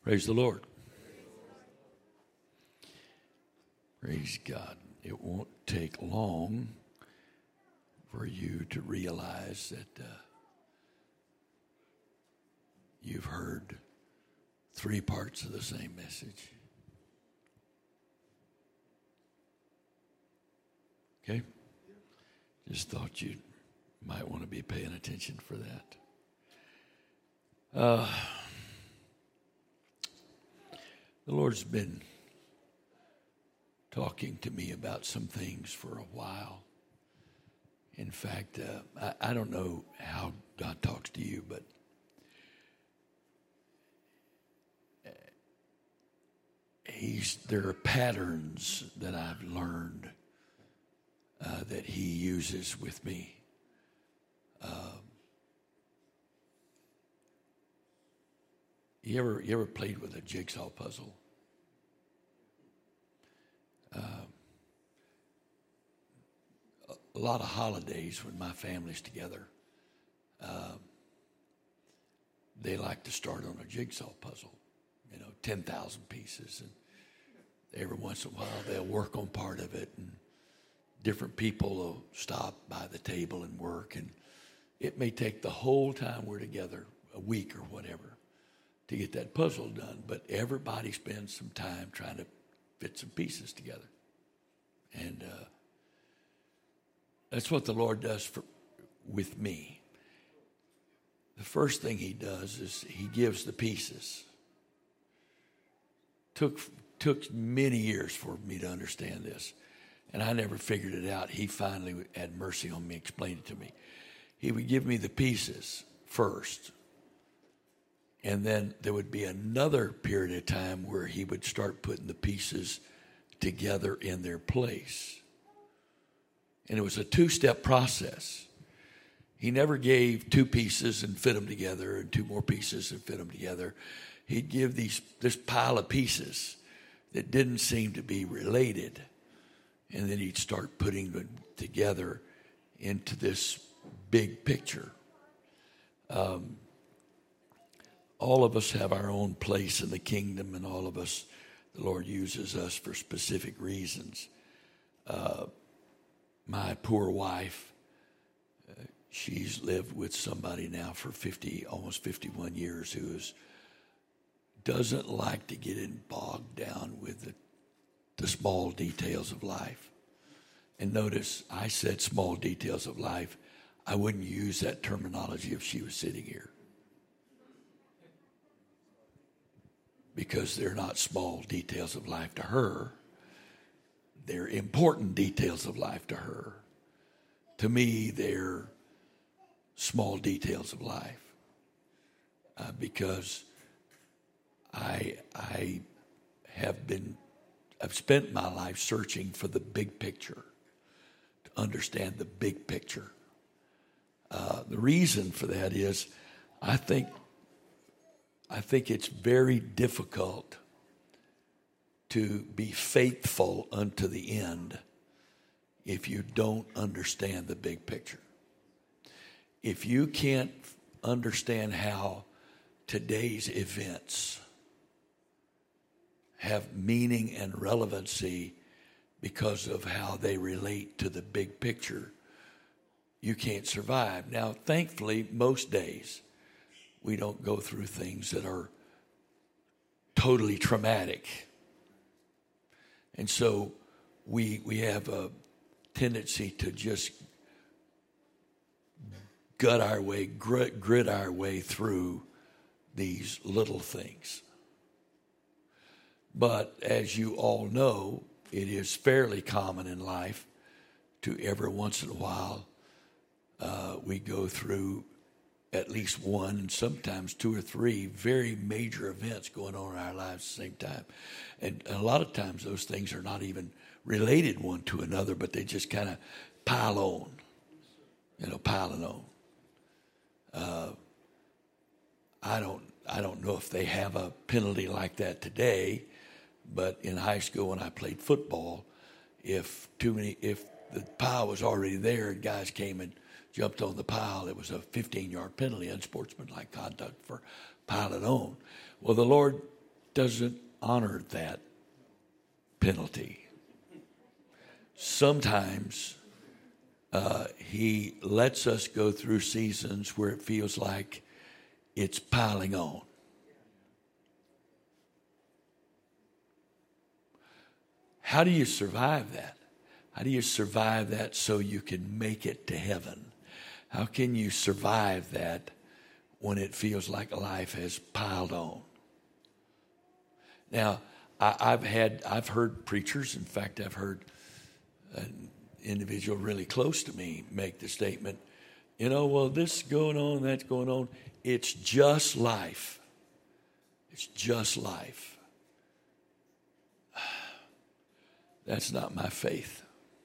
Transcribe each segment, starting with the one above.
Praise the Lord. Praise God. It won't take long for you to realize that you've heard three parts of the same message. Okay? Just thought you might want to be paying attention for that. The Lord's been talking to me about some things for a while. In fact, I don't know how God talks to you, but there are patterns that I've learned that He uses with me. You ever played with a jigsaw puzzle? A lot of holidays when my family's together, they like to start on a jigsaw puzzle, 10,000 pieces. And every once in a while they'll work on part of it, and different people will stop by the table and work. And it may take the whole time we're together, a week or whatever, to get that puzzle done. But everybody spends some time trying to fit some pieces together. And that's what the Lord does with me. The first thing He does is He gives the pieces. Took many years for me to understand this, and I never figured it out. He finally had mercy on me, explained it to me. He would give me the pieces first, and then there would be another period of time where He would start putting the pieces together in their place. And it was a two-step process. He never gave two pieces and fit them together and two more pieces and fit them together. He'd give this pile of pieces that didn't seem to be related, and then He'd start putting them together into this big picture. All of us have our own place in the kingdom, and all of us, the Lord uses us for specific reasons. My poor wife, she's lived with somebody now for almost 51 years who doesn't like to get bogged down with the small details of life. And notice, I said small details of life. I wouldn't use that terminology if she was sitting here, because they're not small details of life to her. They're important details of life to her. To me, they're small details of life, because I've spent my life searching for the big picture, to understand the big picture. The reason for that is I think it's very difficult to be faithful unto the end if you don't understand the big picture. If you can't understand how today's events have meaning and relevancy because of how they relate to the big picture, you can't survive. Now, thankfully, most days we don't go through things that are totally traumatic. And so we have a tendency to just grit our way through these little things. But as you all know, it is fairly common in life to every once in a while we go through at least one and sometimes two or three very major events going on in our lives at the same time. And a lot of times those things are not even related one to another, but they just kind of pile on, piling on. I don't know if they have a penalty like that today, but in high school when I played football, if the pile was already there and guys came and jumped on the pile, it was a 15-yard penalty, unsportsmanlike conduct for piling on. Well, the Lord doesn't honor that penalty. Sometimes he lets us go through seasons where it feels like it's piling on. How do you survive that? How do you survive that so you can make it to heaven? How can you survive that when it feels like life has piled on? Now, I've heard preachers, in fact, I've heard an individual really close to me make the statement, well, this is going on, that's going on. It's just life. It's just life. That's not my faith.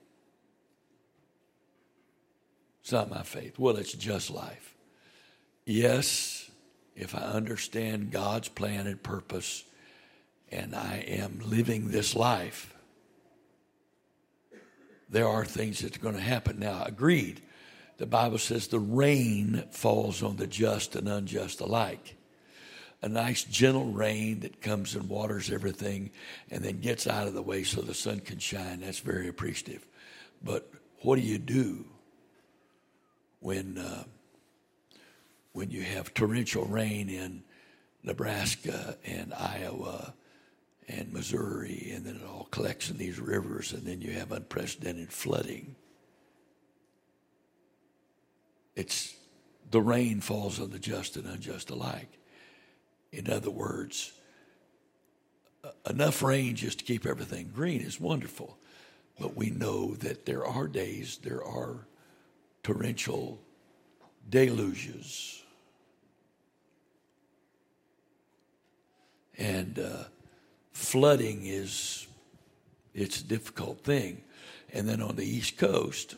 It's not my faith. Well, it's just life. Yes, if I understand God's plan and purpose and I am living this life, there are things that are going to happen. Now, agreed, the Bible says the rain falls on the just and unjust alike. A nice gentle rain that comes and waters everything and then gets out of the way so the sun can shine, that's very appreciative. But what do you do when you have torrential rain in Nebraska and Iowa and Missouri, and then it all collects in these rivers, and then you have unprecedented flooding? The rain falls on the just and unjust alike. In other words, enough rain just to keep everything green is wonderful. But we know that there are days, there are torrential deluges. And flooding it's a difficult thing. And then on the East Coast,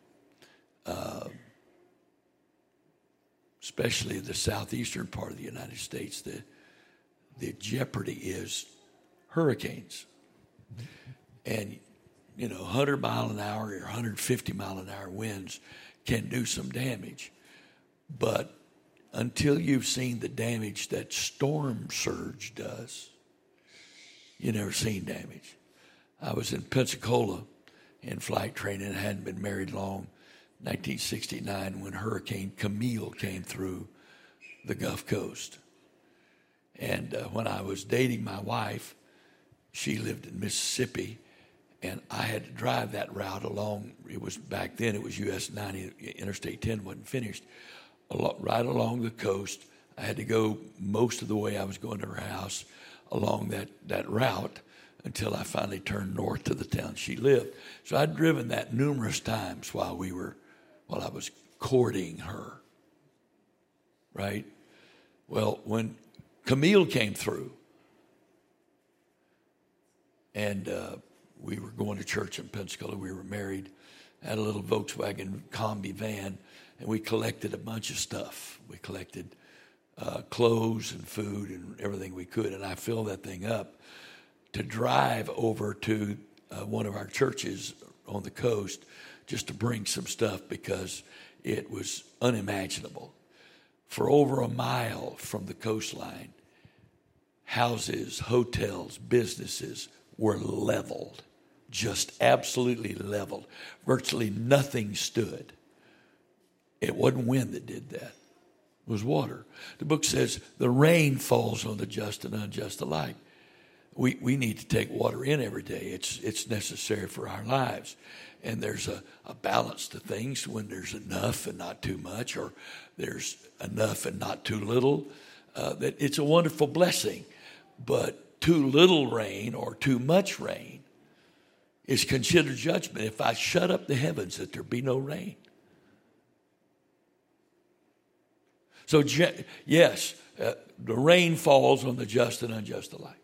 especially the southeastern part of the United States, the jeopardy is hurricanes. And, 100 mile an hour or 150 mile an hour winds can do some damage. But until you've seen the damage that storm surge does, you've never seen damage. I was in Pensacola in flight training. I hadn't been married long. 1969, when Hurricane Camille came through the Gulf Coast. And when I was dating my wife, she lived in Mississippi, and I had to drive that route along. It was back then, it was US 90, Interstate 10 wasn't finished. Right along the coast, I had to go most of the way I was going to her house along that route until I finally turned north to the town she lived. So I'd driven that numerous times while I was courting her, right? Well, when Camille came through, and we were going to church in Pensacola, we were married, had a little Volkswagen Combi van, and we collected a bunch of stuff. We collected clothes and food and everything we could, and I filled that thing up to drive over to one of our churches on the coast just to bring some stuff because it was unimaginable. For over a mile from the coastline, houses, hotels, businesses were leveled, just absolutely leveled. Virtually nothing stood. It wasn't wind that did that. It was water. The book says the rain falls on the just and unjust alike. We need to take water in every day. It's necessary for our lives. And there's a balance to things when there's enough and not too much, or there's enough and not too little. That it's a wonderful blessing. But too little rain or too much rain is considered judgment. If I shut up the heavens that there be no rain. So yes, the rain falls on the just and unjust alike.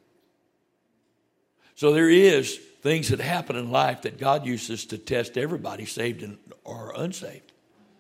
So there is things that happen in life that God uses to test everybody, saved or unsaved.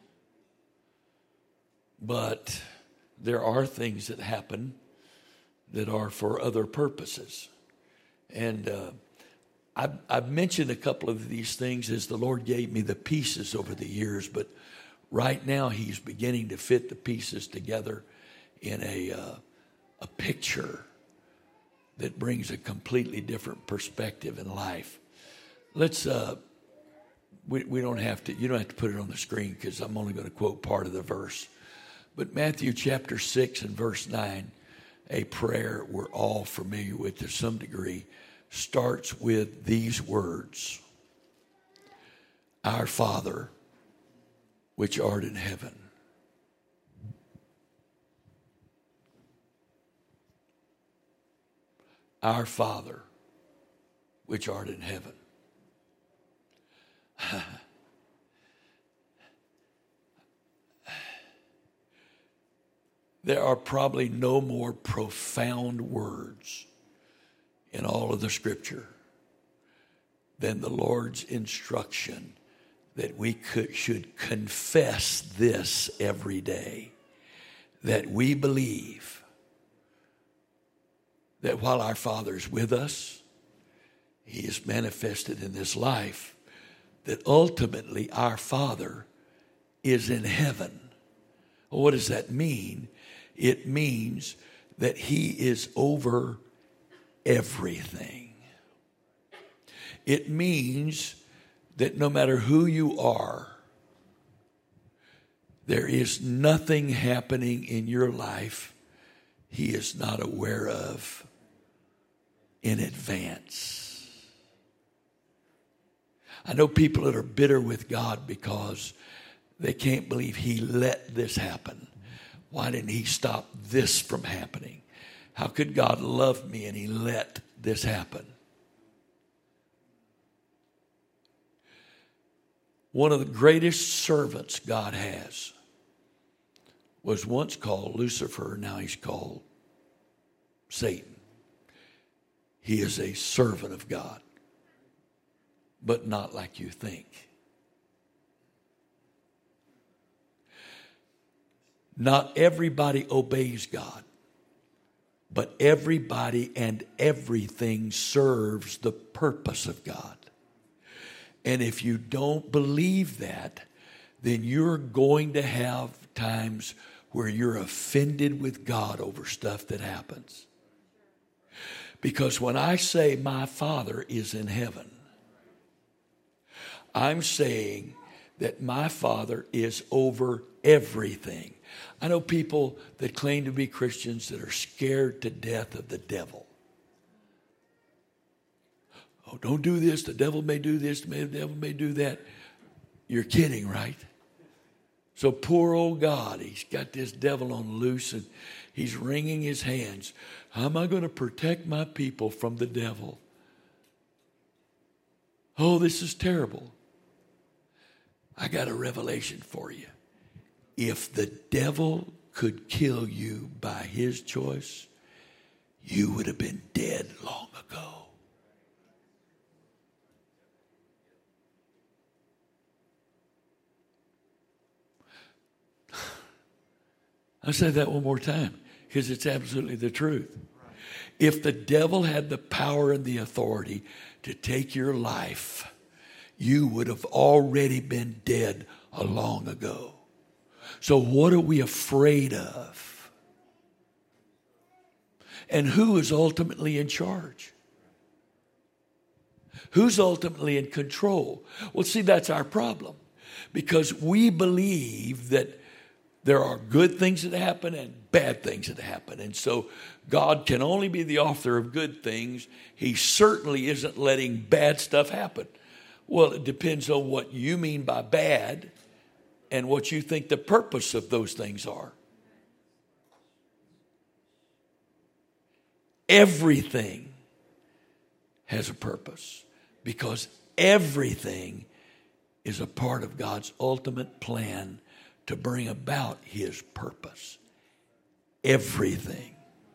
But there are things that happen that are for other purposes. And I've mentioned a couple of these things as the Lord gave me the pieces over the years, but right now He's beginning to fit the pieces together in a picture that brings a completely different perspective in life. Let's, we don't have to, you don't have to put it on the screen because I'm only going to quote part of the verse. But Matthew chapter 6 and verse 9, a prayer we're all familiar with to some degree, starts with these words: Our Father, which art in heaven. Our Father, which art in heaven. There are probably no more profound words in all of the Scripture than the Lord's instruction that we should confess this every day, that we believe that while our Father is with us, He is manifested in this life, that ultimately our Father is in heaven. Well, what does that mean? It means that He is over everything. It means that no matter who you are, there is nothing happening in your life He is not aware of in advance. I know people that are bitter with God because they can't believe He let this happen. Why didn't He stop this from happening? How could God love me and He let this happen? One of the greatest servants God has was once called Lucifer, now he's called Satan. He is a servant of God, but not like you think. Not everybody obeys God, but everybody and everything serves the purpose of God. And if you don't believe that, then you're going to have times where you're offended with God over stuff that happens. Because when I say my Father is in heaven, I'm saying that my Father is over everything. I know people that claim to be Christians that are scared to death of the devil. Oh, don't do this. The devil may do this. The devil may do that. You're kidding, right? So poor old God, he's got this devil on loose and he's wringing his hands. How am I going to protect my people from the devil? Oh, this is terrible. I got a revelation for you. If the devil could kill you by his choice, you would have been dead long ago. I'll say that one more time because it's absolutely the truth. If the devil had the power and the authority to take your life, you would have already been dead a long ago. So what are we afraid of? And who is ultimately in charge? Who's ultimately in control? Well, see, that's our problem. Because we believe that there are good things that happen and bad things that happen. And so God can only be the author of good things. He certainly isn't letting bad stuff happen. Well, it depends on what you mean by bad and what you think the purpose of those things are. Everything has a purpose because everything is a part of God's ultimate plan to bring about His purpose. Everything.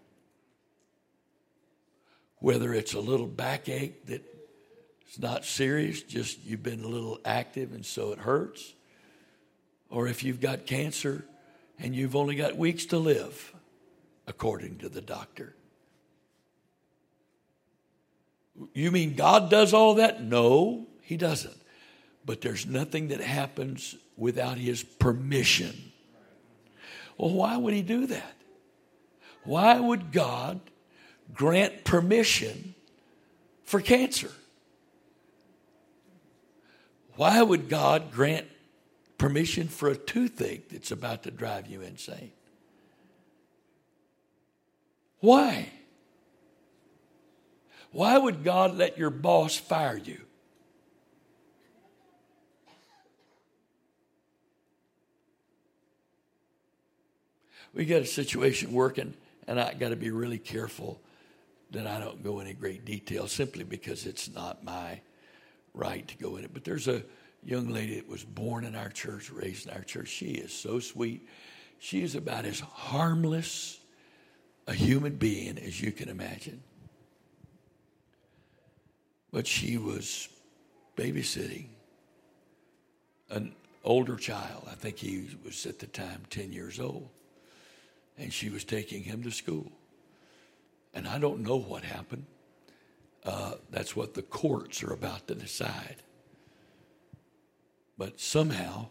Whether it's a little backache that is not serious, just you've been a little active and so it hurts. Or if you've got cancer and you've only got weeks to live, according to the doctor. You mean God does all that? No, He doesn't. But there's nothing that happens without His permission. Well, why would He do that? Why would God grant permission for cancer? Why would God grant permission for a toothache that's about to drive you insane? Why? Why would God let your boss fire you? We got a situation working, and I got to be really careful that I don't go into great detail simply because it's not my right to go in it. But there's a young lady that was born in our church, raised in our church. She is so sweet. She is about as harmless a human being as you can imagine. But she was babysitting an older child. I think he was at the time 10 years old. And she was taking him to school. And I don't know what happened. That's what the courts are about to decide. But somehow,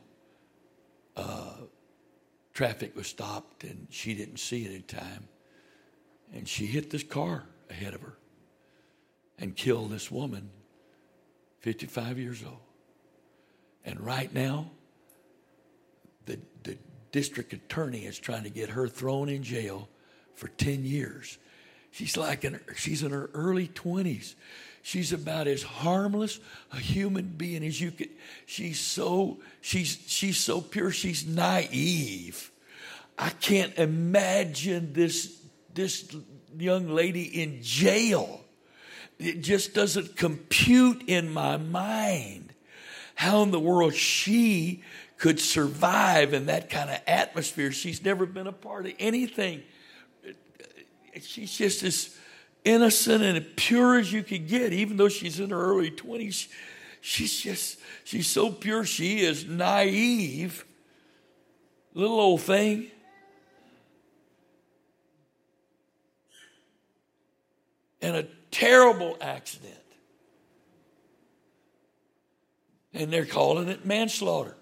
traffic was stopped and she didn't see it in time. And she hit this car ahead of her and killed this woman, 55 years old. And right now, the district attorney is trying to get her thrown in jail for 10 years. She's in her early 20s. She's about as harmless a human being as you could. She's so pure. She's naive. I can't imagine this young lady in jail. It just doesn't compute in my mind how in the world she could survive in that kind of atmosphere. She's never been a part of anything. She's just as innocent and pure as you could get, even though she's in her early 20s. She's so pure. She is naive. Little old thing. And a terrible accident. And they're calling it manslaughter.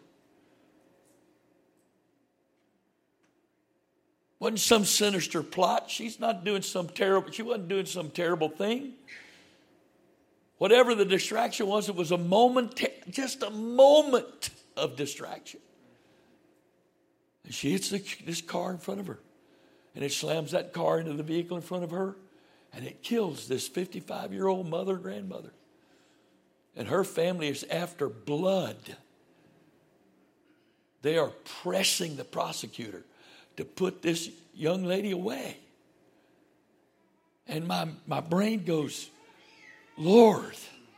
Wasn't some sinister plot. She wasn't doing some terrible thing. Whatever the distraction was, it was just a moment of distraction. And she hits this car in front of her. And it slams that car into the vehicle in front of her. And it kills this 55-year-old grandmother. And her family is after blood. They are pressing the prosecutor to put this young lady away. And my brain goes, Lord,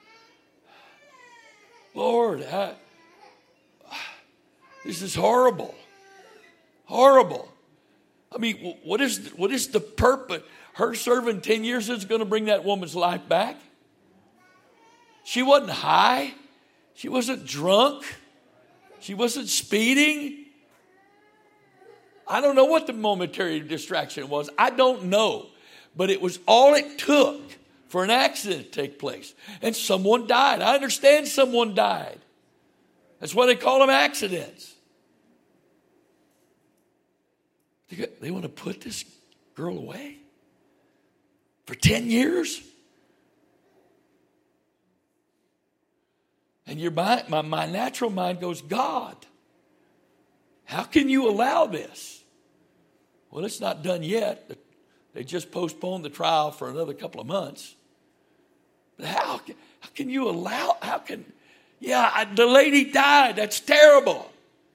this is horrible. Horrible. I mean, what is the purpose? Her serving 10 years is going to bring that woman's life back. She wasn't high. She wasn't drunk. She wasn't speeding. I don't know what the momentary distraction was. I don't know. But it was all it took for an accident to take place. And someone died. I understand someone died. That's why they call them accidents. They want to put this girl away for 10 years? And my natural mind goes, God, how can you allow this? Well, it's not done yet. They just postponed the trial for another couple of months. But how can you allow, the lady died. That's terrible.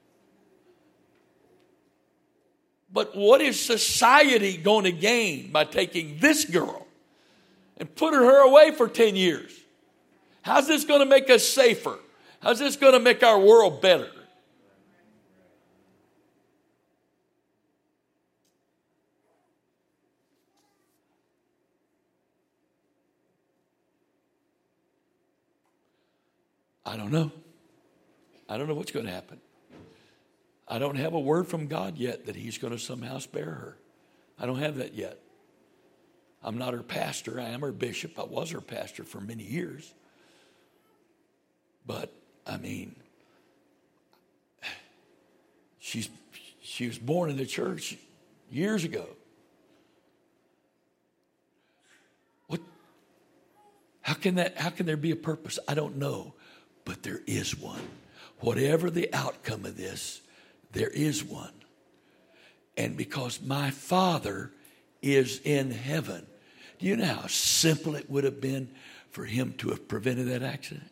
But what is society going to gain by taking this girl and putting her away for 10 years? How's this going to make us safer? How's this going to make our world better? I don't know. I don't know what's going to happen. I don't have a word from God yet that he's going to somehow spare her. I don't have that yet. I'm not her pastor. I am her bishop. I was her pastor for many years. But, I mean, she was born in the church years ago. can there be a purpose? I don't know, but there is one. Whatever the outcome of this, there is one. And because my Father is in heaven, do you know how simple it would have been for him to have prevented that accident?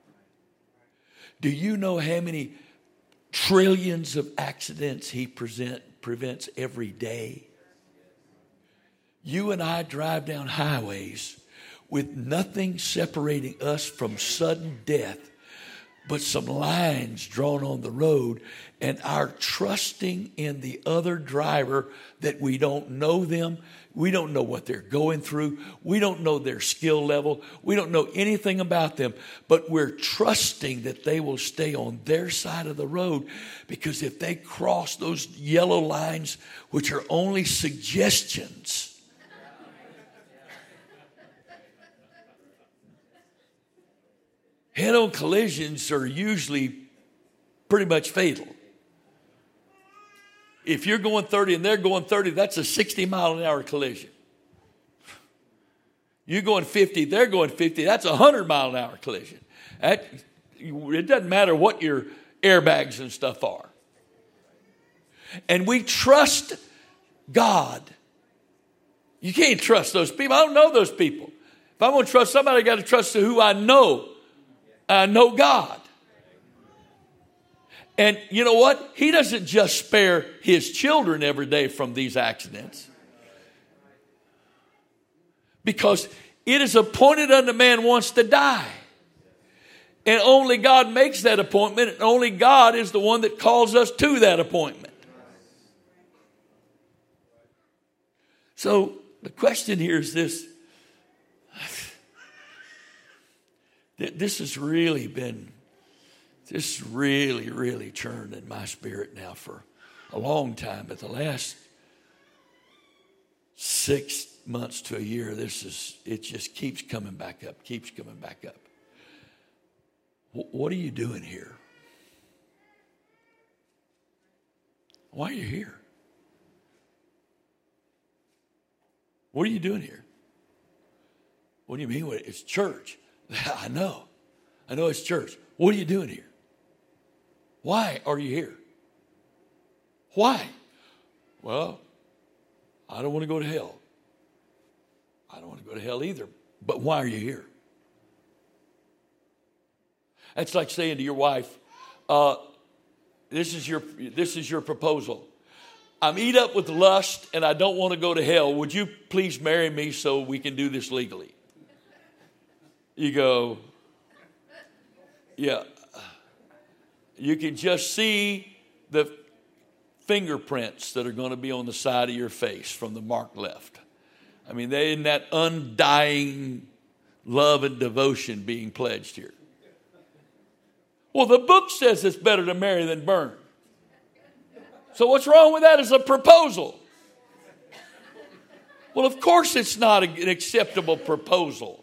Do you know how many trillions of accidents he prevents every day? You and I drive down highways with nothing separating us from sudden death but some lines drawn on the road, and our trusting in the other driver that we don't know them. We don't know what they're going through. We don't know their skill level. We don't know anything about them, but we're trusting that they will stay on their side of the road, because if they cross those yellow lines, which are only suggestions, head-on collisions are usually pretty much fatal. If you're going 30 and they're going 30, that's a 60-mile-an-hour collision. You're going 50, they're going 50, that's a 100-mile-an-hour collision. It doesn't matter what your airbags and stuff are. And we trust God. You can't trust those people. I don't know those people. If I'm going to trust somebody, I got to trust who I know. I know God. And you know what? He doesn't just spare his children every day from these accidents, because it is appointed unto man once to die. And only God makes that appointment, and only God is the one that calls us to that appointment. So the question here is this. This has really churned in my spirit now for a long time. But the last 6 months to a year, it just keeps coming back up. What are you doing here? Why are you here? What are you doing here? What do you mean? It's church. I know it's church. What are you doing here? Why are you here? Why? Well, I don't want to go to hell. I don't want to go to hell either. But why are you here? That's like saying to your wife, this is your proposal. I'm eat up with lust and I don't want to go to hell. Would you please marry me so we can do this legally? You go, yeah. You can just see the fingerprints that are going to be on the side of your face from the mark left. I mean, they're in that undying love and devotion being pledged here. Well, the book says it's better to marry than burn. So what's wrong with that as a proposal? Well, of course it's not an acceptable proposal.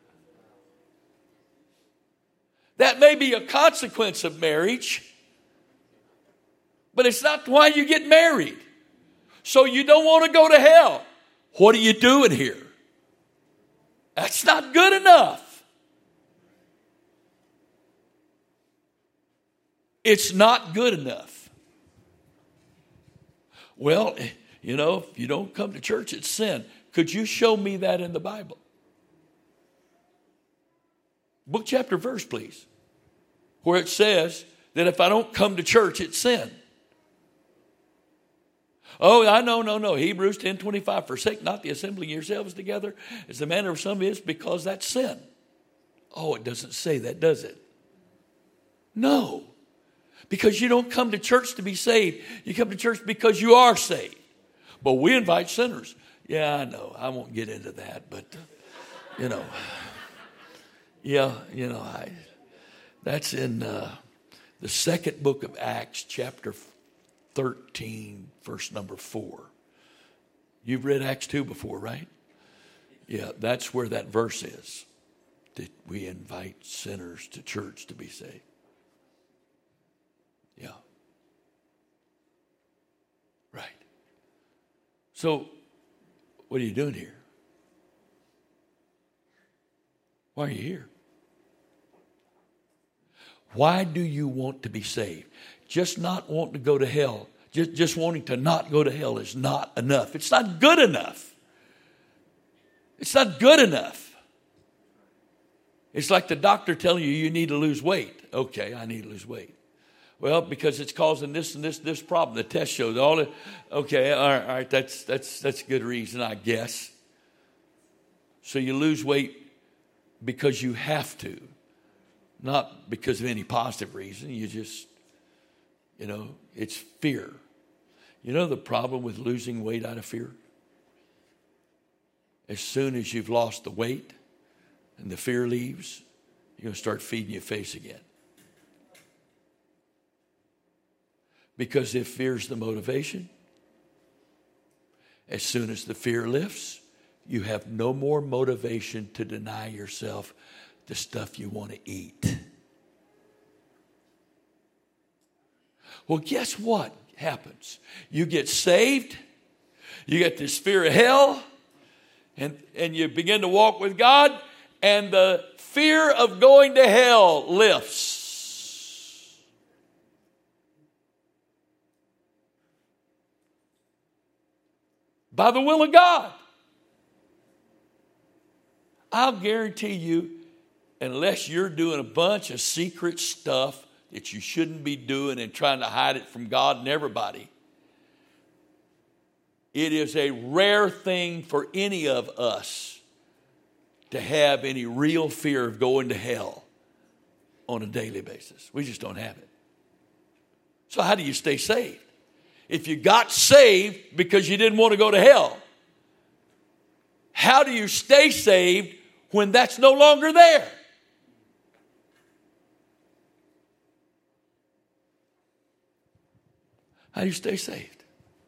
That may be a consequence of marriage, but it's not why you get married. So you don't want to go to hell. What are you doing here? That's not good enough. It's not good enough. Well, you know, if you don't come to church, it's sin. Could you show me that in the Bible? Book, chapter, verse, please. Where it says that if I don't come to church, it's sin. Oh, I know, no. Hebrews 10:25, forsake not the assembling yourselves together as the manner of some is, because that's sin. Oh, it doesn't say that, does it? No. Because you don't come to church to be saved. You come to church because you are saved. But we invite sinners. Yeah, I know. I won't get into that, but, that's in the second book of Acts, chapter 13, verse number 4. You've read Acts 2 before, right? Yeah, that's where that verse is. That we invite sinners to church to be saved. Yeah. Right. So, what are you doing here? Why are you here? Why do you want to be saved? Just not wanting to go to hell, just wanting to not go to hell is not enough. It's not good enough. It's not good enough. It's like the doctor telling you need to lose weight. Okay, I need to lose weight. Well, because it's causing this and this problem. The test shows all it. Okay, all right, that's a good reason, I guess. So you lose weight because you have to, not because of any positive reason. You just, it's fear. You know the problem with losing weight out of fear? As soon as you've lost the weight and the fear leaves, you're going to start feeding your face again. Because if fear's the motivation, as soon as the fear lifts, you have no more motivation to deny yourself the stuff you want to eat. Well, guess what happens? You get saved, you get this fear of hell, and you begin to walk with God, and the fear of going to hell lifts. By the will of God. I'll guarantee you, unless you're doing a bunch of secret stuff that you shouldn't be doing and trying to hide it from God and everybody, it is a rare thing for any of us to have any real fear of going to hell on a daily basis. We just don't have it. So how do you stay saved? If you got saved because you didn't want to go to hell, how do you stay saved when that's no longer there? How do you stay saved?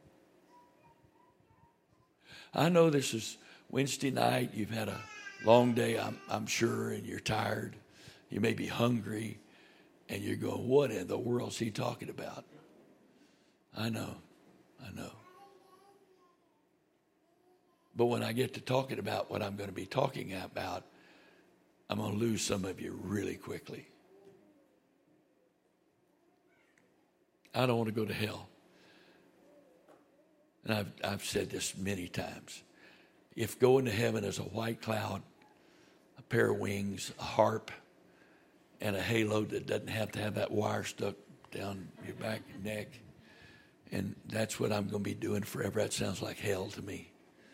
I know this is Wednesday night. You've had a long day, I'm sure, and you're tired. You may be hungry, and you're going, what in the world is he talking about? I know. But when I get to talking about what I'm going to be talking about, I'm going to lose some of you really quickly. I don't want to go to hell. And I've said this many times. If going to heaven is a white cloud, a pair of wings, a harp, and a halo that doesn't have to have that wire stuck down your back and neck, and that's what I'm going to be doing forever, that sounds like hell to me.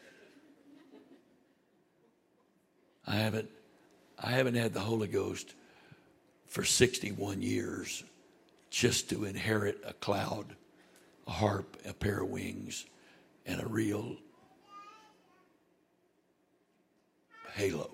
I haven't had the Holy Ghost for 61 years just to inherit a cloud, a harp, a pair of wings, and a real halo.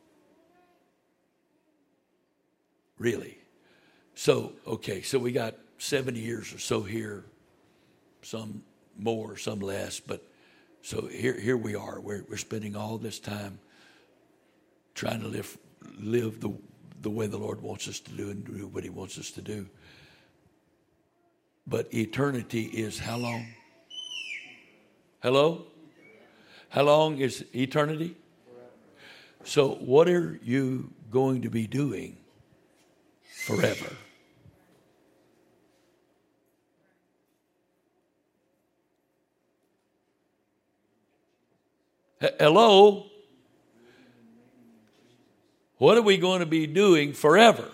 Really. So we got 70 years or so here, some more, some less, but so here we are. We're spending all this time trying to live the way the Lord wants us to do and do what he wants us to do. But eternity is how long? Hello? How long is eternity? So what are you going to be doing forever? Hello? What are we going to be doing forever?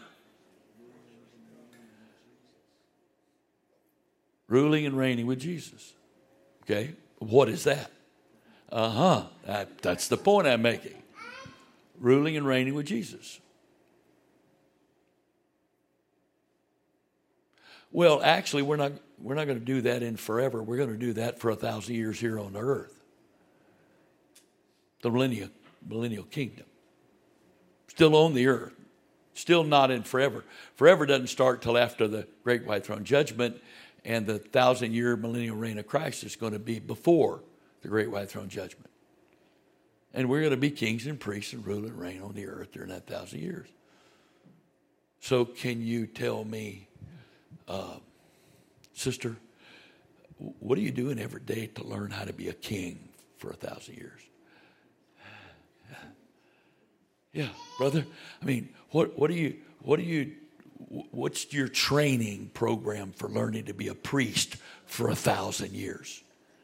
Ruling and reigning with Jesus. Okay? What is that? That's the point I'm making. Ruling and reigning with Jesus. Well, actually, we're not going to do that in forever. We're going to do that for 1,000 years here on earth. The millennial kingdom. Still on the earth. Still not in forever. Forever doesn't start till after the great white throne judgment, and the 1,000-year millennial reign of Christ is going to be before the great white throne judgment. And we're going to be kings and priests and rule and reign on the earth during that 1,000 years. So can you tell me, sister, what are you doing every day to learn how to be a king for 1,000 years? Yeah, brother. I mean, what's your training program for learning to be a priest for 1,000 years?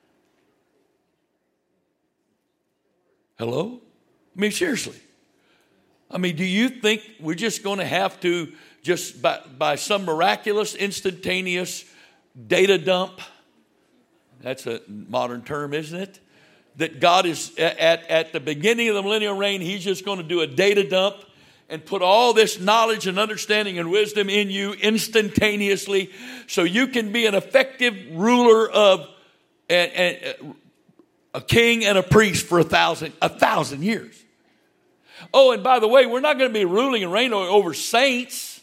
Hello? I mean, seriously. I mean, do you think we're just going to have to just by some miraculous, instantaneous data dump? That's a modern term, isn't it? That God is at the beginning of the millennial reign, He's just going to do a data dump and put all this knowledge and understanding and wisdom in you instantaneously so you can be an effective ruler of a king and a priest for 1,000 years. Oh, and by the way, we're not going to be ruling and reigning over saints.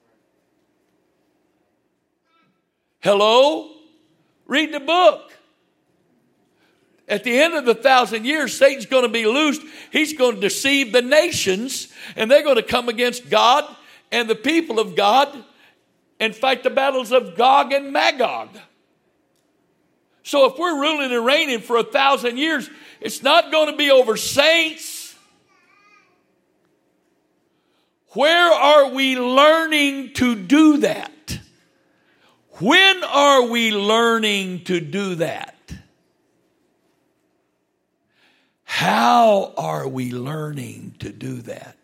Hello? Read the book. At the end of the 1,000 years, Satan's going to be loosed. He's going to deceive the nations, and they're going to come against God and the people of God and fight the battles of Gog and Magog. So if we're ruling and reigning for 1,000 years, it's not going to be over saints. Where are we learning to do that? When are we learning to do that? How are we learning to do that?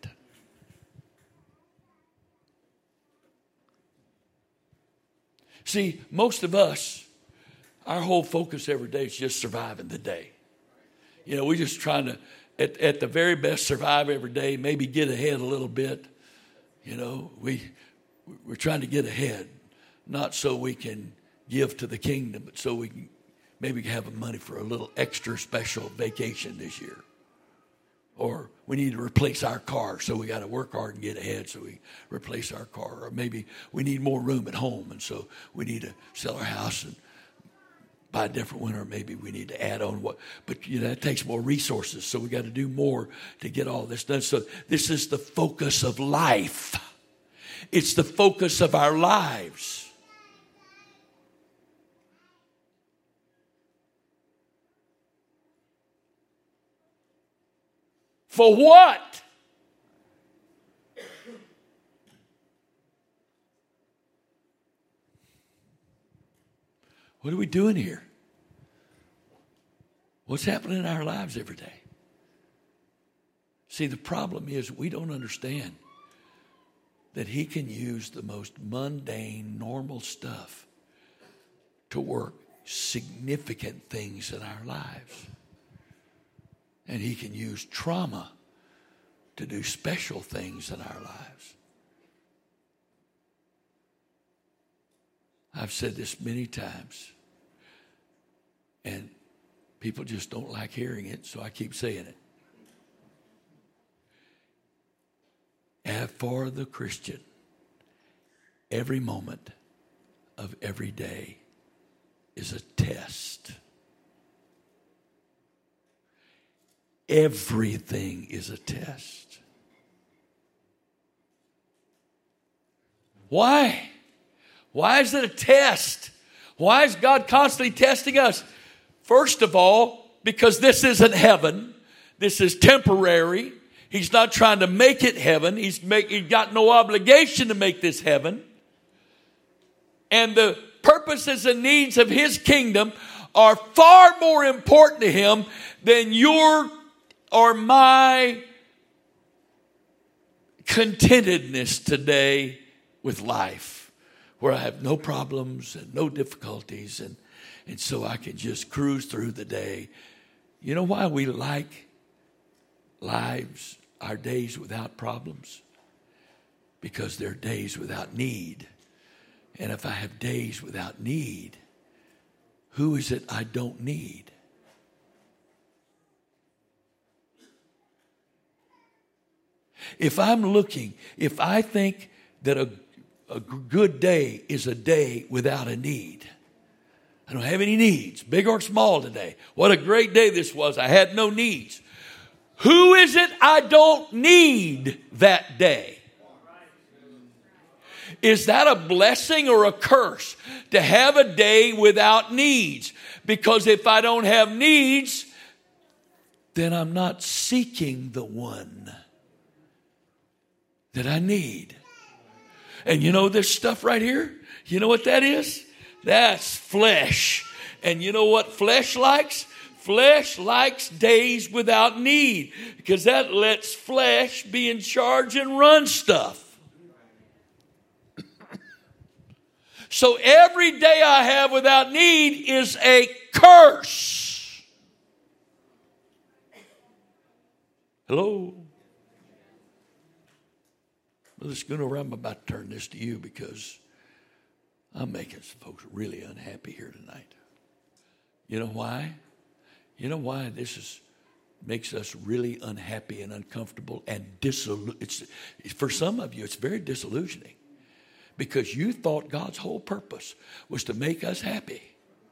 See, most of us, our whole focus every day is just surviving the day. You know, we're just trying to, at the very best, survive every day, maybe get ahead a little bit. You know, we're trying to get ahead, not so we can give to the kingdom, but so we can maybe have money for a little extra special vacation this year. Or we need to replace our car, so we got to work hard and get ahead so we replace our car. Or maybe we need more room at home, and so we need to sell our house and buy a different one, or maybe we need to add on what. But, you know, that takes more resources, so we got to do more to get all this done. So this is the focus of life. It's the focus of our lives. For what? What are we doing here? What's happening in our lives every day? See, the problem is we don't understand that He can use the most mundane, normal stuff to work significant things in our lives. And He can use trauma to do special things in our lives. I've said this many times, and people just don't like hearing it, so I keep saying it. And for the Christian, every moment of every day is a test. Everything is a test. Why? Why is it a test? Why is God constantly testing us? First of all, because this isn't heaven. This is temporary. He's not trying to make it heaven. He's got no obligation to make this heaven. And the purposes and needs of His kingdom are far more important to Him than your or my contentedness today with life, where I have no problems and no difficulties, and so I can just cruise through the day. You know why we like lives, our days without problems? Because they're days without need. And if I have days without need, who is it I don't need? If I think that a good day is a day without a need. I don't have any needs, big or small today. What a great day this was. I had no needs. Who is it I don't need that day? Is that a blessing or a curse to have a day without needs? Because if I don't have needs, then I'm not seeking the one that I need. And you know this stuff right here? You know what that is? That's flesh. And you know what flesh likes? Flesh likes days without need, because that lets flesh be in charge and run stuff. So every day I have without need is a curse. Hello? Brother Schoonover, I'm about to turn this to you because I'm making some folks really unhappy here tonight. You know why? You know why this makes us really unhappy and uncomfortable and for some of you, it's very disillusioning, because you thought God's whole purpose was to make us happy.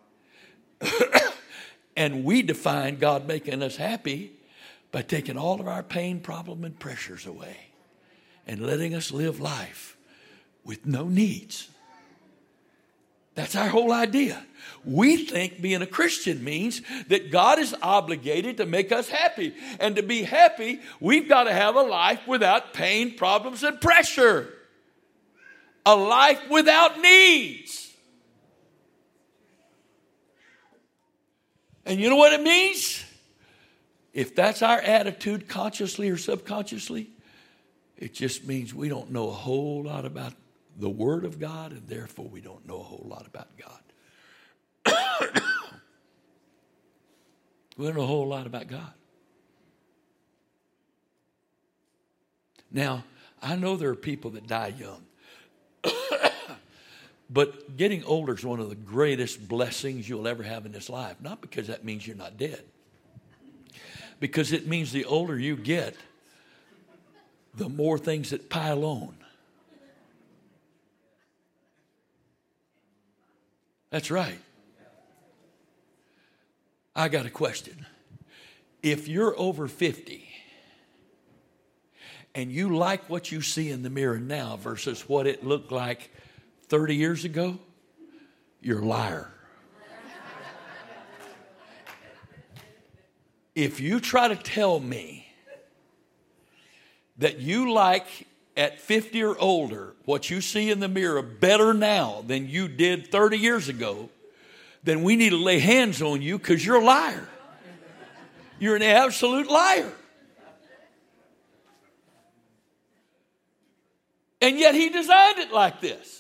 And we define God making us happy by taking all of our pain, problem, and pressures away and letting us live life with no needs. That's our whole idea. We think being a Christian means that God is obligated to make us happy. And to be happy, we've got to have a life without pain, problems, and pressure. A life without needs. And you know what it means? If that's our attitude, consciously or subconsciously, it just means we don't know a whole lot about the Word of God, and therefore we don't know a whole lot about God. We don't know a whole lot about God. Now, I know there are people that die young. But getting older is one of the greatest blessings you'll ever have in this life. Not because that means you're not dead. Because it means the older you get, the more things that pile on. That's right. I got a question. If you're over 50 and you like what you see in the mirror now versus what it looked like 30 years ago, you're a liar. If you try to tell me that you like at 50 or older what you see in the mirror better now than you did 30 years ago, then we need to lay hands on you, because you're a liar. You're an absolute liar. And yet he designed it like this.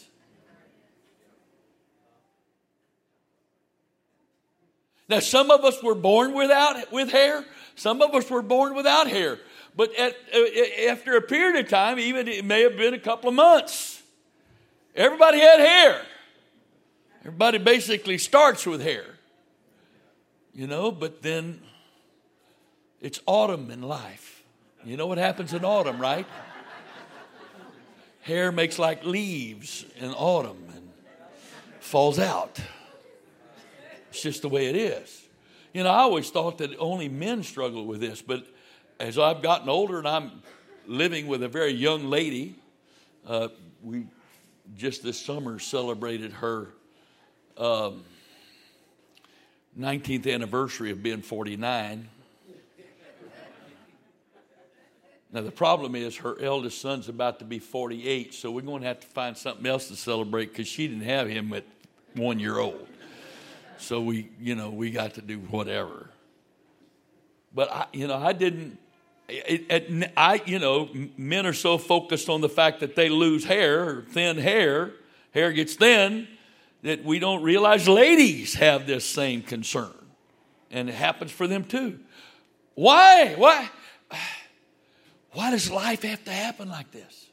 Now, some of us were born with hair. Some of us were born without hair. But after a period of time, even it may have been a couple of months, everybody had hair. Everybody basically starts with hair. You know, but then it's autumn in life. You know what happens in autumn, right? Hair makes like leaves in autumn and falls out. It's just the way it is. You know, I always thought that only men struggle with this, but as I've gotten older and I'm living with a very young lady, we just this summer celebrated her 19th anniversary of being 49. Now, the problem is her eldest son's about to be 48, so we're going to have to find something else to celebrate, because she didn't have him at 1 year old. So we got to do whatever. But men are so focused on the fact that they lose hair, or thin hair gets thin, that we don't realize ladies have this same concern. And it happens for them too. Why? Why does life have to happen like this?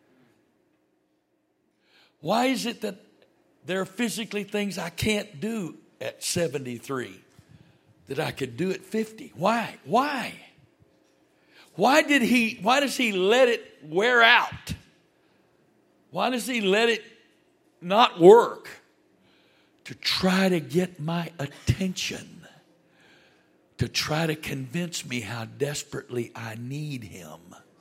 Why is it that there are physically things I can't do at 73 that I could do at 50? Why? Why does he let it wear out? Why does he let it not work? To try to get my attention. To try to convince me how desperately I need him.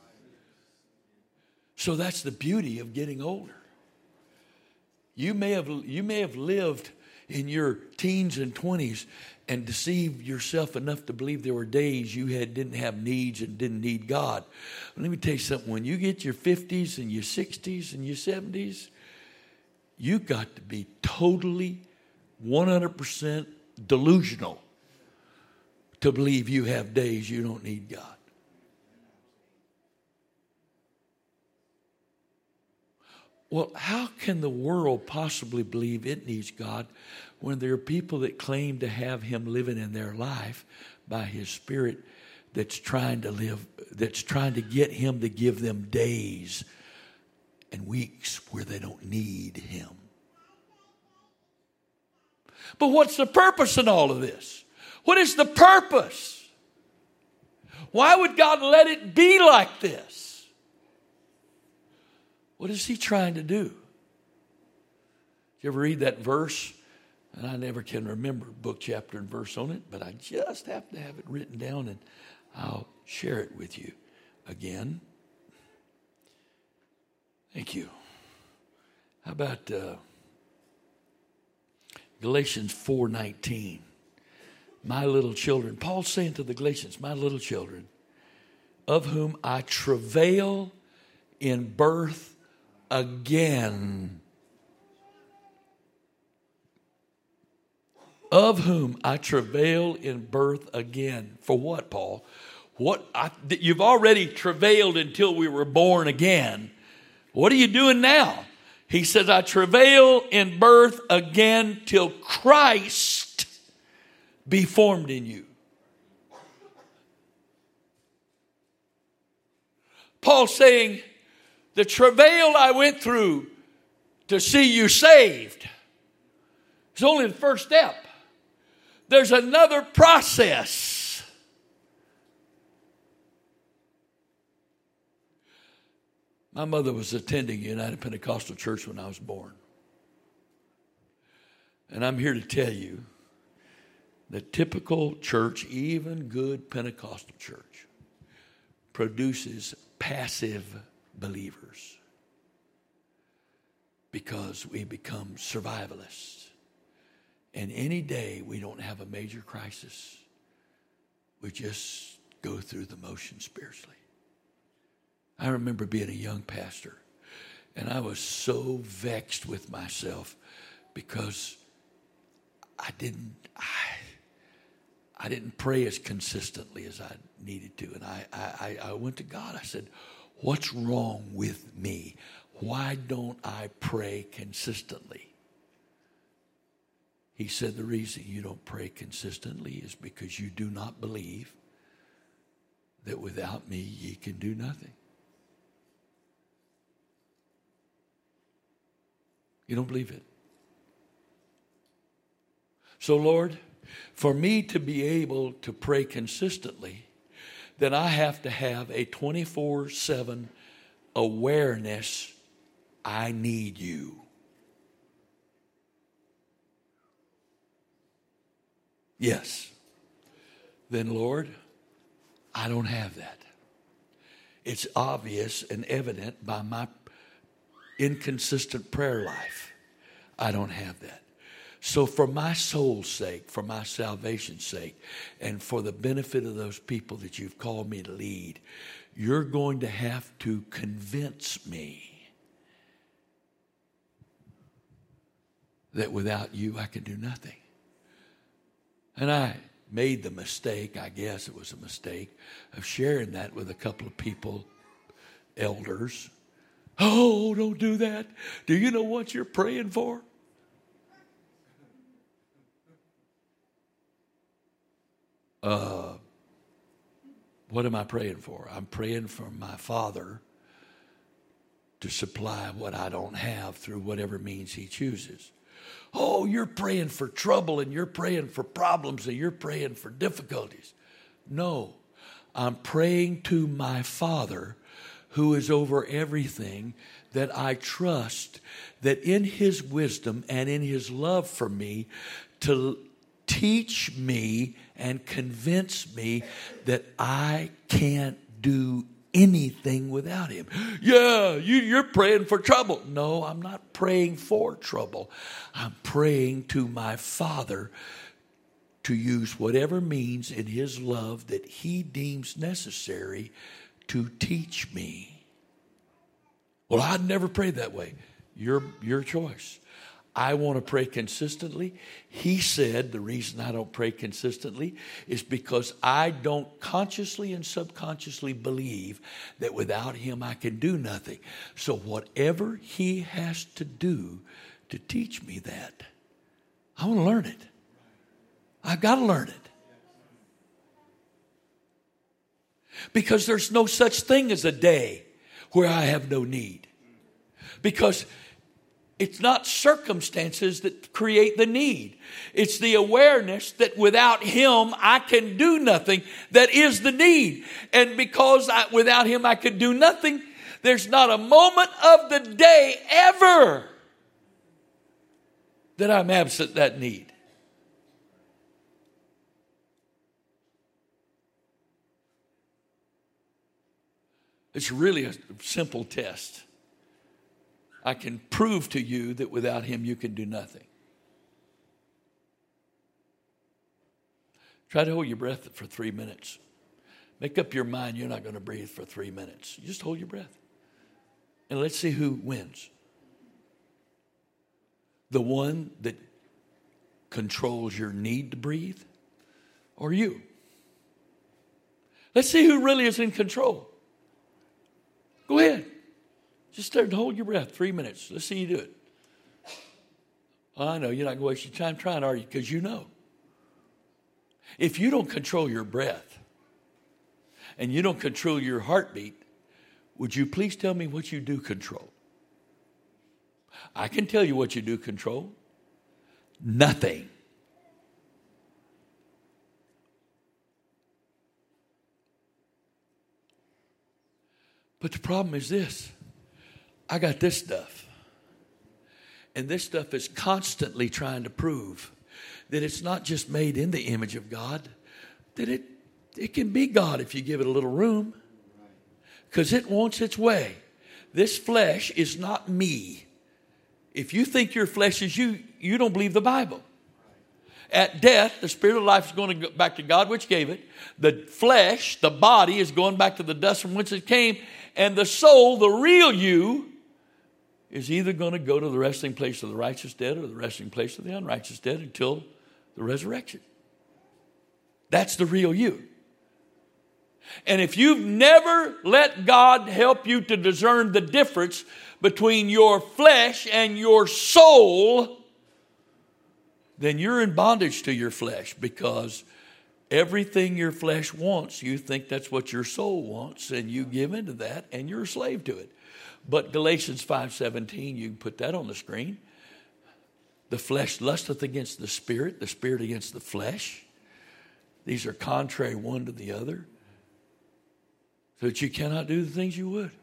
So that's the beauty of getting older. You may have lived in your teens and 20s and deceive yourself enough to believe there were days you didn't have needs and didn't need God. But let me tell you something. When you get your 50s and your 60s and your 70s, you got to be totally 100% delusional to believe you have days you don't need God. Well, how can the world possibly believe it needs God when there are people that claim to have Him living in their life by His Spirit that's trying to get Him to give them days and weeks where they don't need Him? But what's the purpose in all of this? What is the purpose? Why would God let it be like this? What is He trying to do? You ever read that verse? And I never can remember book, chapter, and verse on it, but I just have to have it written down, and I'll share it with you again. Thank you. How about Galatians 4:19? My little children. Paul's saying to the Galatians, my little children, of whom I travail in birth again. Of whom I travail in birth again. For what, Paul? You've already travailed until we were born again. What are you doing now? He says, I travail in birth again till Christ be formed in you. Paul's saying, the travail I went through to see you saved is only the first step. There's another process. My mother was attending United Pentecostal Church when I was born. And I'm here to tell you that typical church, even good Pentecostal church, produces passive believers because we become survivalists. And any day we don't have a major crisis, we just go through the motions spiritually. I remember being a young pastor, and I was so vexed with myself because I didn't pray as consistently as I needed to. And I went to God. I said, what's wrong with me? Why don't I pray consistently? He said, the reason you don't pray consistently is because you do not believe that without me ye can do nothing. You don't believe it. So, Lord, for me to be able to pray consistently, then I have to have a 24/7 awareness. I need you. Yes. Then, Lord, I don't have that. It's obvious and evident by my inconsistent prayer life. I don't have that. So for my soul's sake, for my salvation's sake, and for the benefit of those people that you've called me to lead, you're going to have to convince me that without you I can do nothing. And I made the mistake, I guess it was a mistake, of sharing that with a couple of people, elders. Oh, don't do that. Do you know what you're praying for? What am I praying for? I'm praying for my Father to supply what I don't have through whatever means He chooses. Oh, you're praying for trouble and you're praying for problems and you're praying for difficulties. No, I'm praying to my Father who is over everything, that I trust that in His wisdom and in His love for me to teach me and convince me that I can't do anything without Him. Yeah, you're praying for trouble. No, I'm not praying for trouble. I'm praying to my Father to use whatever means in his love that he deems necessary to teach me. Well, I'd never prayed that way. Your choice. I want to pray consistently. He said the reason I don't pray consistently is because I don't consciously and subconsciously believe that without him I can do nothing. So whatever he has to do to teach me that, I want to learn it. I've got to learn it. Because there's no such thing as a day where I have no need. Because it's not circumstances that create the need. It's the awareness that without him I can do nothing that is the need. And because without him I could do nothing, there's not a moment of the day ever that I'm absent that need. It's really a simple test. I can prove to you that without him you can do nothing. Try to hold your breath for 3 minutes. Make up your mind you're not going to breathe for 3 minutes. You just hold your breath. And let's see who wins. The one that controls your need to breathe, or you? Let's see who really is in control. Go ahead. Just start and hold your breath 3 minutes. Let's see you do it. I know you're not going to waste your time trying, are you? Because you know. If you don't control your breath and you don't control your heartbeat, would you please tell me what you do control? I can tell you what you do control. Nothing. But the problem is this. I got this stuff. And this stuff is constantly trying to prove that it's not just made in the image of God, that it can be God if you give it a little room. Because it wants its way. This flesh is not me. If you think your flesh is you, you don't believe the Bible. At death, the spirit of life is going to go back to God, which gave it. The flesh, the body, is going back to the dust from whence it came. And the soul, the real you, is either going to go to the resting place of the righteous dead or the resting place of the unrighteous dead until the resurrection. That's the real you. And if you've never let God help you to discern the difference between your flesh and your soul, then you're in bondage to your flesh, because everything your flesh wants, you think that's what your soul wants, and you give into that, and you're a slave to it. But Galatians 5:17, you can put that on the screen. The flesh lusteth against the spirit against the flesh. These are contrary one to the other, so that you cannot do the things you would.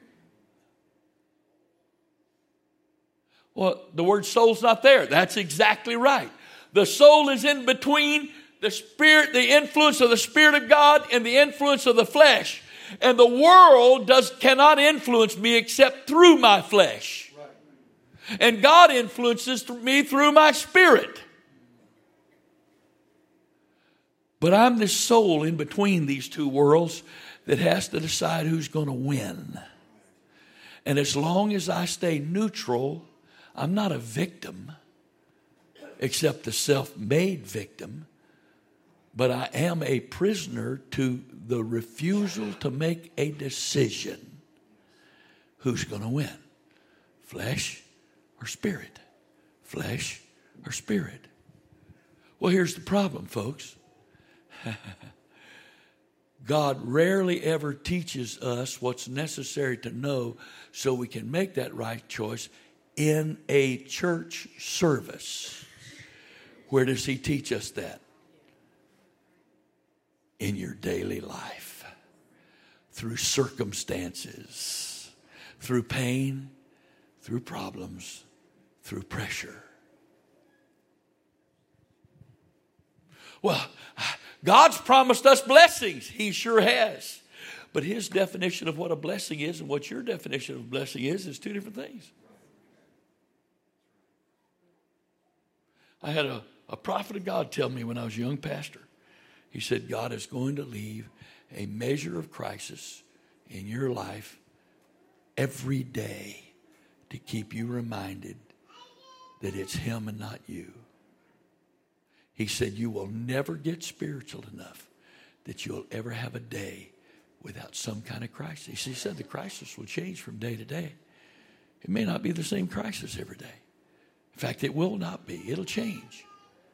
Well, the word soul's not there. That's exactly right. The soul is in between the spirit, the influence of the Spirit of God, and the influence of the flesh. And the world cannot influence me except through my flesh. And God influences me through my spirit. But I'm this soul in between these two worlds that has to decide who's going to win. And as long as I stay neutral, I'm not a victim, except the self-made victim. But I am a prisoner to the refusal to make a decision. Who's going to win? Flesh or spirit? Flesh or spirit? Well, here's the problem, folks. God rarely ever teaches us what's necessary to know so we can make that right choice in a church service. Where does he teach us that? In your daily life, through circumstances, through pain, through problems, through pressure. Well, God's promised us blessings. He sure has. But his definition of what a blessing is and what your definition of a blessing is two different things. I had a A prophet of God told me when I was a young pastor, he said, God is going to leave a measure of crisis in your life every day to keep you reminded that it's him and not you. He said, you will never get spiritual enough that you'll ever have a day without some kind of crisis. He said the crisis will change from day to day. It may not be the same crisis every day. In fact, it will not be. It'll change.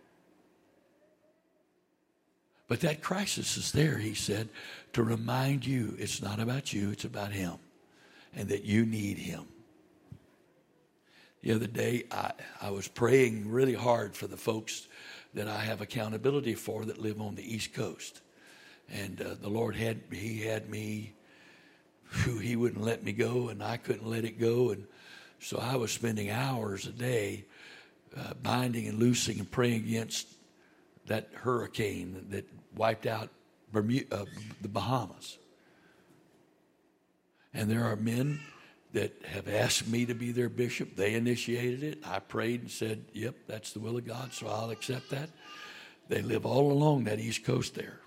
But that crisis is there, he said, to remind you it's not about you, it's about him, and that you need him. The other day, I was praying really hard for the folks that I have accountability for that live on the East Coast. And the Lord had me, he wouldn't let me go, and I couldn't let it go. And so I was spending hours a day binding and loosing and praying against that hurricane that wiped out the Bahamas. And there are men that have asked me to be their bishop. They initiated it. I prayed and said, yep, that's the will of God, so I'll accept that. They live all along that East Coast there.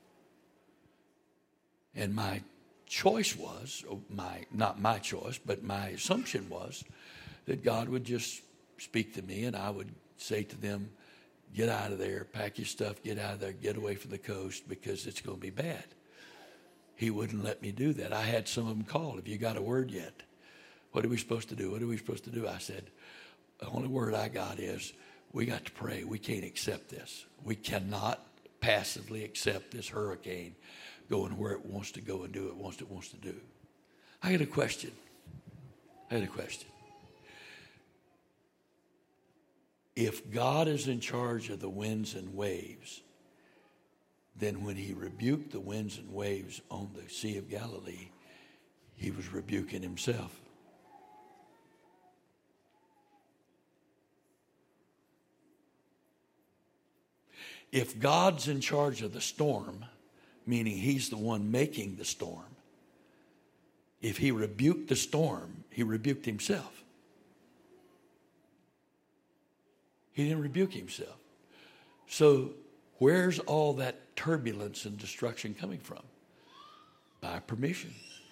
And my choice was, not my choice, but my assumption was that God would just speak to me and I would say to them, get out of there, pack your stuff, get out of there, get away from the coast because it's going to be bad. He wouldn't let me do that. I had some of them call, have you got a word yet? What are we supposed to do? What are we supposed to do? I said, the only word I got is, we got to pray. We can't accept this. We cannot passively accept this hurricane going where it wants to go and do what it wants to do. I had a question. If God is in charge of the winds and waves, then when he rebuked the winds and waves on the Sea of Galilee, he was rebuking himself. If God's in charge of the storm, meaning he's the one making the storm, if he rebuked the storm, he rebuked himself. He didn't rebuke himself. So where's all that turbulence and destruction coming from? By permission.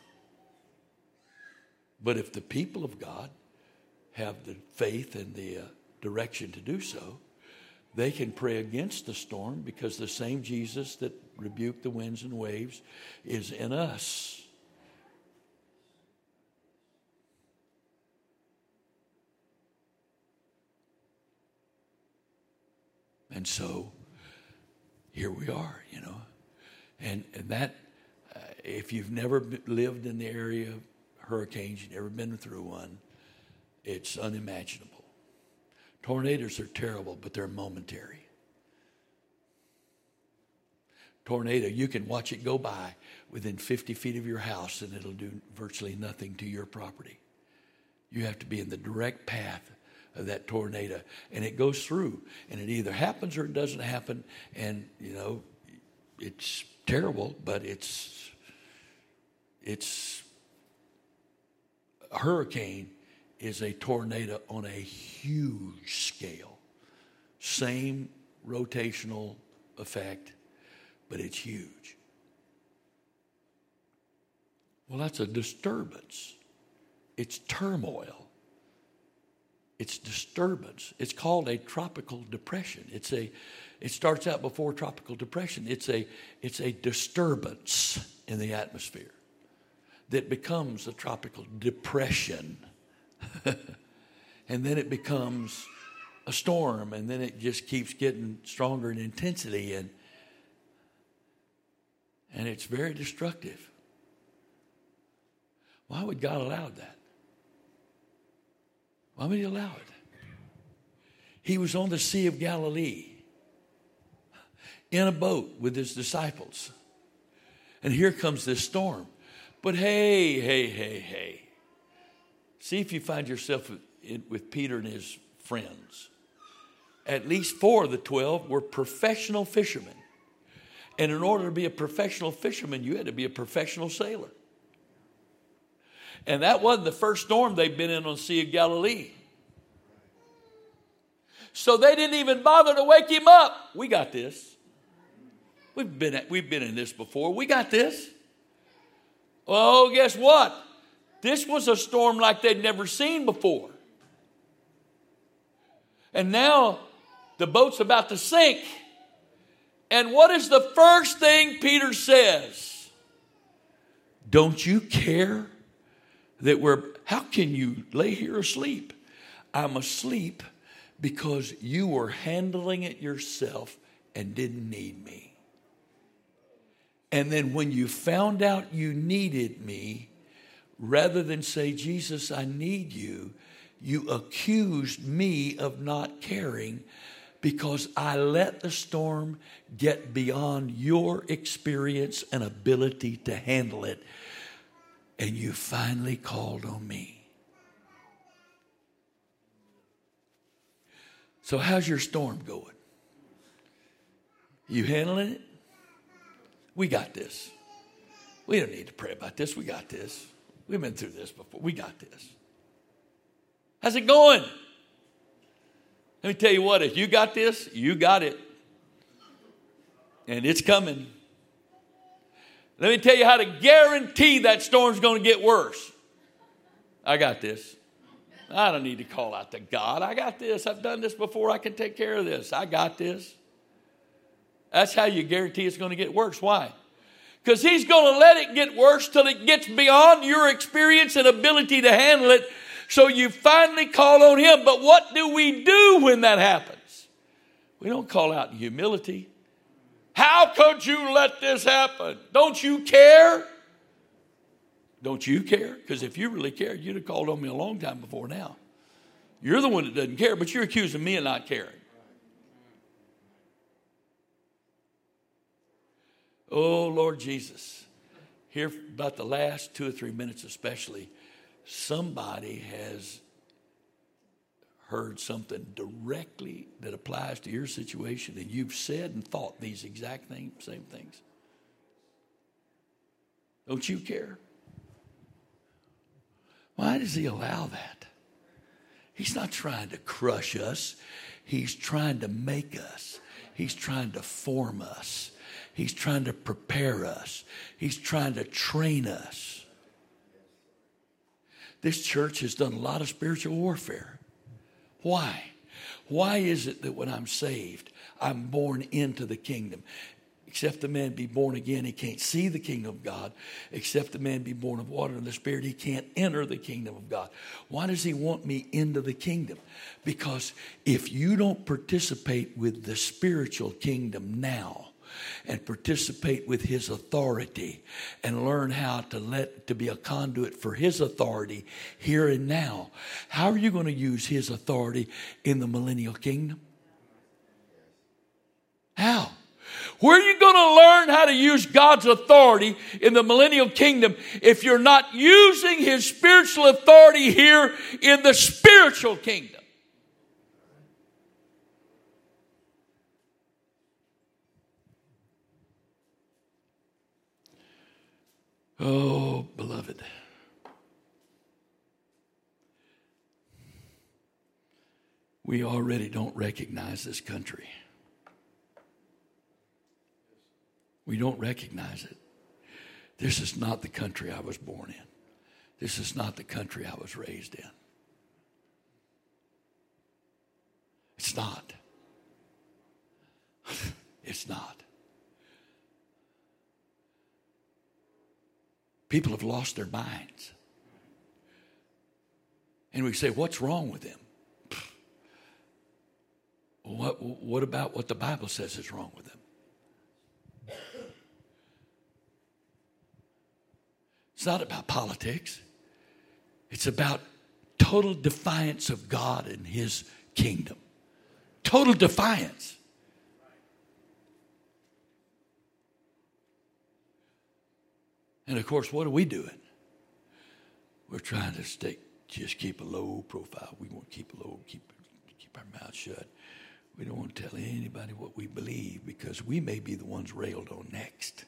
But if the people of God have the faith and the direction to do so, they can pray against the storm because the same Jesus that rebuked the winds and waves is in us. And so here we are, And that, if you've never lived in the area of hurricanes, you've never been through one, it's unimaginable. Tornadoes are terrible, but they're momentary. Tornado, you can watch it go by within 50 feet of your house and it'll do virtually nothing to your property. You have to be in the direct path of that tornado. And it goes through. And it either happens or it doesn't happen. And, it's terrible, but it's a hurricane is a tornado on a huge scale. Same rotational effect, but it's huge. Well, that's a disturbance. It's turmoil. It's disturbance. It's called a tropical depression. It starts out before tropical depression. It's a disturbance in the atmosphere that becomes a tropical depression. And then it becomes a storm, and then it just keeps getting stronger in intensity, and it's very destructive. Why would God allow that? Why would he allow it? He was on the Sea of Galilee in a boat with his disciples. And here comes this storm. But hey. See if you find yourself with Peter and his friends. At least 4 of the 12 were professional fishermen. And in order to be a professional fisherman, you had to be a professional sailor. And that wasn't the first storm they'd been in on the Sea of Galilee. So they didn't even bother to wake him up. We got this. We've been in this before. We got this. Oh, guess what? This was a storm like they'd never seen before. And now the boat's about to sink. And what is the first thing Peter says? Don't you care that how can you lay here asleep? I'm asleep because you were handling it yourself and didn't need me. And then when you found out you needed me, rather than say, Jesus, I need you, you accused me of not caring because I let the storm get beyond your experience and ability to handle it. And you finally called on me. So how's your storm going? You handling it? We got this. We don't need to pray about this. We got this. We've been through this before. We got this. How's it going? Let me tell you what, if you got this, you got it. And it's coming. Let me tell you how to guarantee that storm's going to get worse. I got this. I don't need to call out to God. I got this. I've done this before. I can take care of this. I got this. That's how you guarantee it's going to get worse. Why? Because he's going to let it get worse till it gets beyond your experience and ability to handle it. So you finally call on him. But what do we do when that happens? We don't call out in humility. How could you let this happen? Don't you care? Don't you care? Because if you really cared, you'd have called on me a long time before now. You're the one that doesn't care, but you're accusing me of not caring. Oh, Lord Jesus. Here, about the last 2 or 3 minutes especially, somebody has heard something directly that applies to your situation, and you've said and thought these exact same things. Don't you care? Why does he allow that? He's not trying to crush us. He's trying to make us. He's trying to form us. He's trying to prepare us. He's trying to train us. This church has done a lot of spiritual warfare. Why? Why is it that when I'm saved, I'm born into the kingdom? Except the man be born again, he can't see the kingdom of God. Except the man be born of water and the Spirit, he can't enter the kingdom of God. Why does he want me into the kingdom? Because if you don't participate with the spiritual kingdom now, and participate with his authority and learn how to be a conduit for his authority here and now, how are you going to use his authority in the millennial kingdom? How? Where are you going to learn how to use God's authority in the millennial kingdom if you're not using his spiritual authority here in the spiritual kingdom? Oh, beloved. We already don't recognize this country. We don't recognize it. This is not the country I was born in. This is not the country I was raised in. It's not. It's not. People have lost their minds. And we say, what's wrong with them? What about what the Bible says is wrong with them? It's not about politics. It's about total defiance of God and his kingdom. Total defiance. And of course, what are we doing? We're trying to just keep a low profile. We want to keep our mouth shut. We don't want to tell anybody what we believe because we may be the ones railed on next.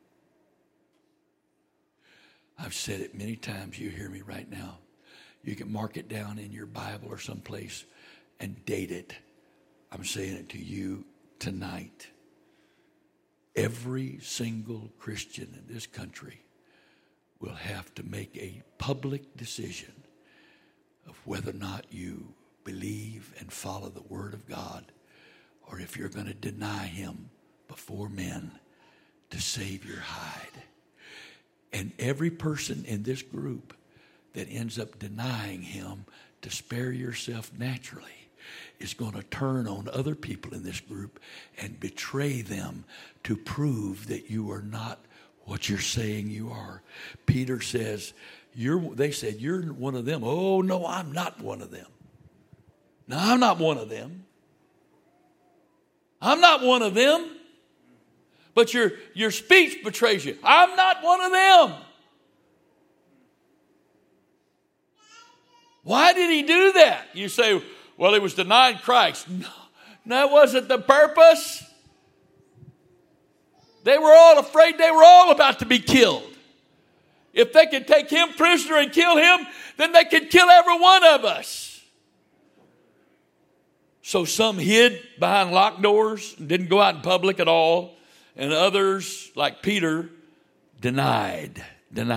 I've said it many times. You hear me right now. You can mark it down in your Bible or someplace and date it. I'm saying it to you tonight. Every single Christian in this country will have to make a public decision of whether or not you believe and follow the Word of God, or if you're going to deny Him before men to save your hide. And every person in this group that ends up denying Him to spare yourself naturally is going to turn on other people in this group and betray them to prove that you are not what you're saying you are. Peter says, they said, you're one of them. Oh, no, I'm not one of them. No, I'm not one of them. I'm not one of them. But your speech betrays you. I'm not one of them. Why did he do that? You say, well, he was denying Christ. No, that wasn't the purpose. They were all afraid. They were all about to be killed. If they could take him prisoner and kill him, then they could kill every one of us. So some hid behind locked doors and didn't go out in public at all. And others, like Peter, denied. And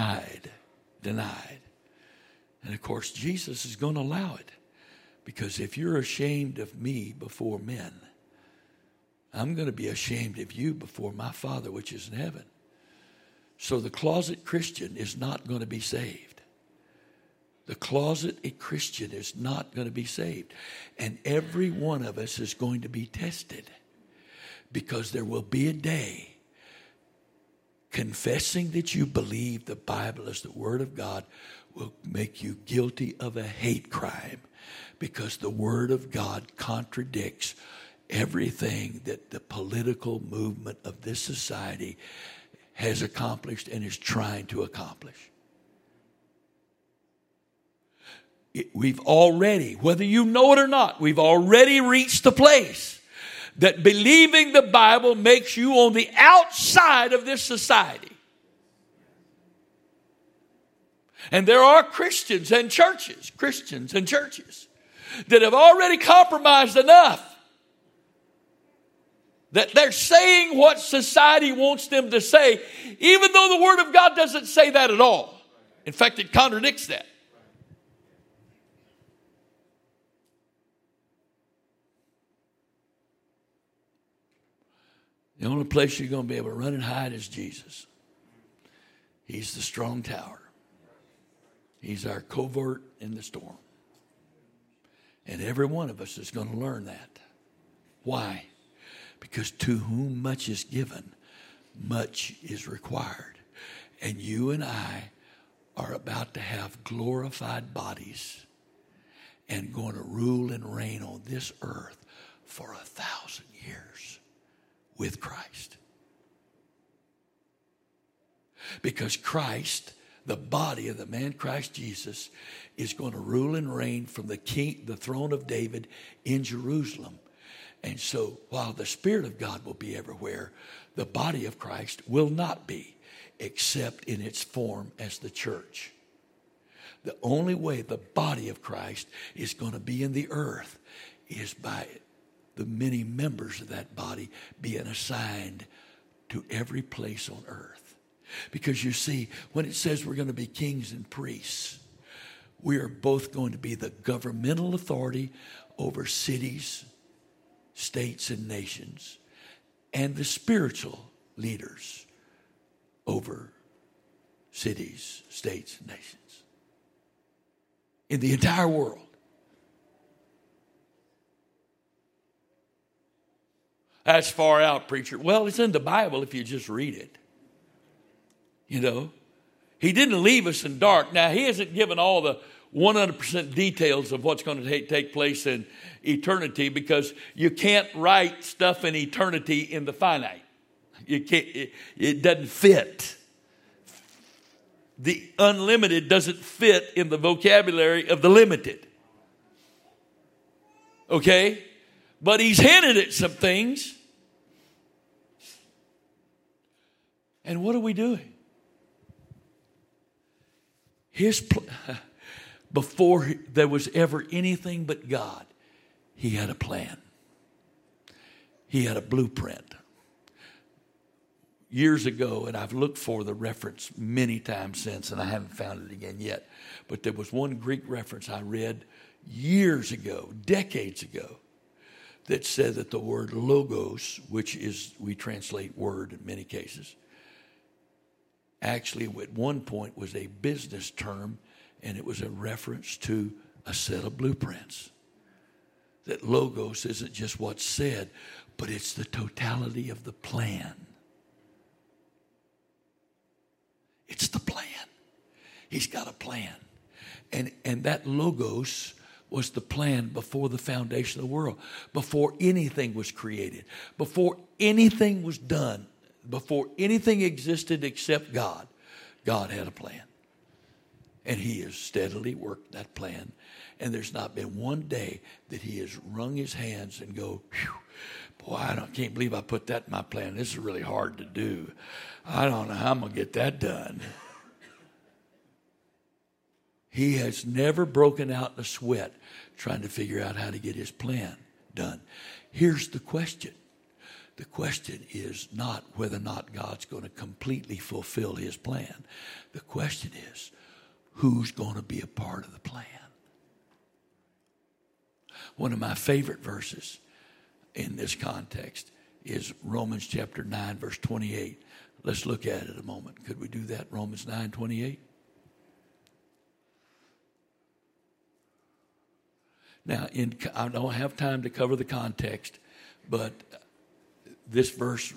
of course, Jesus is going to allow it. Because if you're ashamed of me before men, I'm going to be ashamed of you before my Father which is in heaven. So the closet Christian is not going to be saved. The closet Christian is not going to be saved. And every one of us is going to be tested. Because there will be a day confessing that you believe the Bible is the Word of God will make you guilty of a hate crime. Because the Word of God contradicts everything that the political movement of this society has accomplished and is trying to accomplish. We've already, whether you know it or not, we've already reached the place that believing the Bible makes you on the outside of this society. And there are Christians and churches that have already compromised enough that they're saying what society wants them to say, even though the Word of God doesn't say that at all. In fact, it contradicts that. The only place you're going to be able to run and hide is Jesus. He's the strong tower. He's our covert in the storm. And every one of us is going to learn that. Why? Because to whom much is given, much is required. And you and I are about to have glorified bodies and going to rule and reign on this earth for 1,000 years with Christ. Because Christ, the body of the man Christ Jesus, is going to rule and reign from the throne of David in Jerusalem. And so while the Spirit of God will be everywhere, the body of Christ will not be, except in its form as the church. The only way the body of Christ is going to be in the earth is by the many members of that body being assigned to every place on earth. Because you see, when it says we're going to be kings and priests, we are both going to be the governmental authority over cities, states, and nations, and the spiritual leaders over cities, states, and nations in the entire world. That's far out, preacher. Well, it's in the Bible if you just read it. You know, he didn't leave us in dark. Now, he hasn't given all the 100% details of what's going to take place in eternity, because you can't write stuff in eternity in the finite. You can't. It doesn't fit. The unlimited doesn't fit in the vocabulary of the limited. Okay? But he's hinted at some things. And what are we doing? Before there was ever anything but God, he had a plan. He had a blueprint. Years ago, and I've looked for the reference many times since, and I haven't found it again yet, but there was one Greek reference I read years ago, decades ago, that said that the word logos, which is, we translate word in many cases, actually at one point was a business term, and it was a reference to a set of blueprints. That logos isn't just what's said, but it's the totality of the plan. It's the plan. He's got a plan. And that logos was the plan before the foundation of the world, before anything was created, before anything was done, before anything existed except God. God had a plan. And he has steadily worked that plan. And there's not been one day that he has wrung his hands and go, boy, can't believe I put that in my plan. This is really hard to do. I don't know how I'm going to get that done. He has never broken out in a sweat trying to figure out how to get his plan done. Here's the question. The question is not whether or not God's going to completely fulfill his plan. The question is, who's going to be a part of the plan? One of my favorite verses in this context is Romans chapter 9, verse 28. Let's look at it a moment. Could we do that? Romans 9, 28. Now, I don't have time to cover the context, but this verse,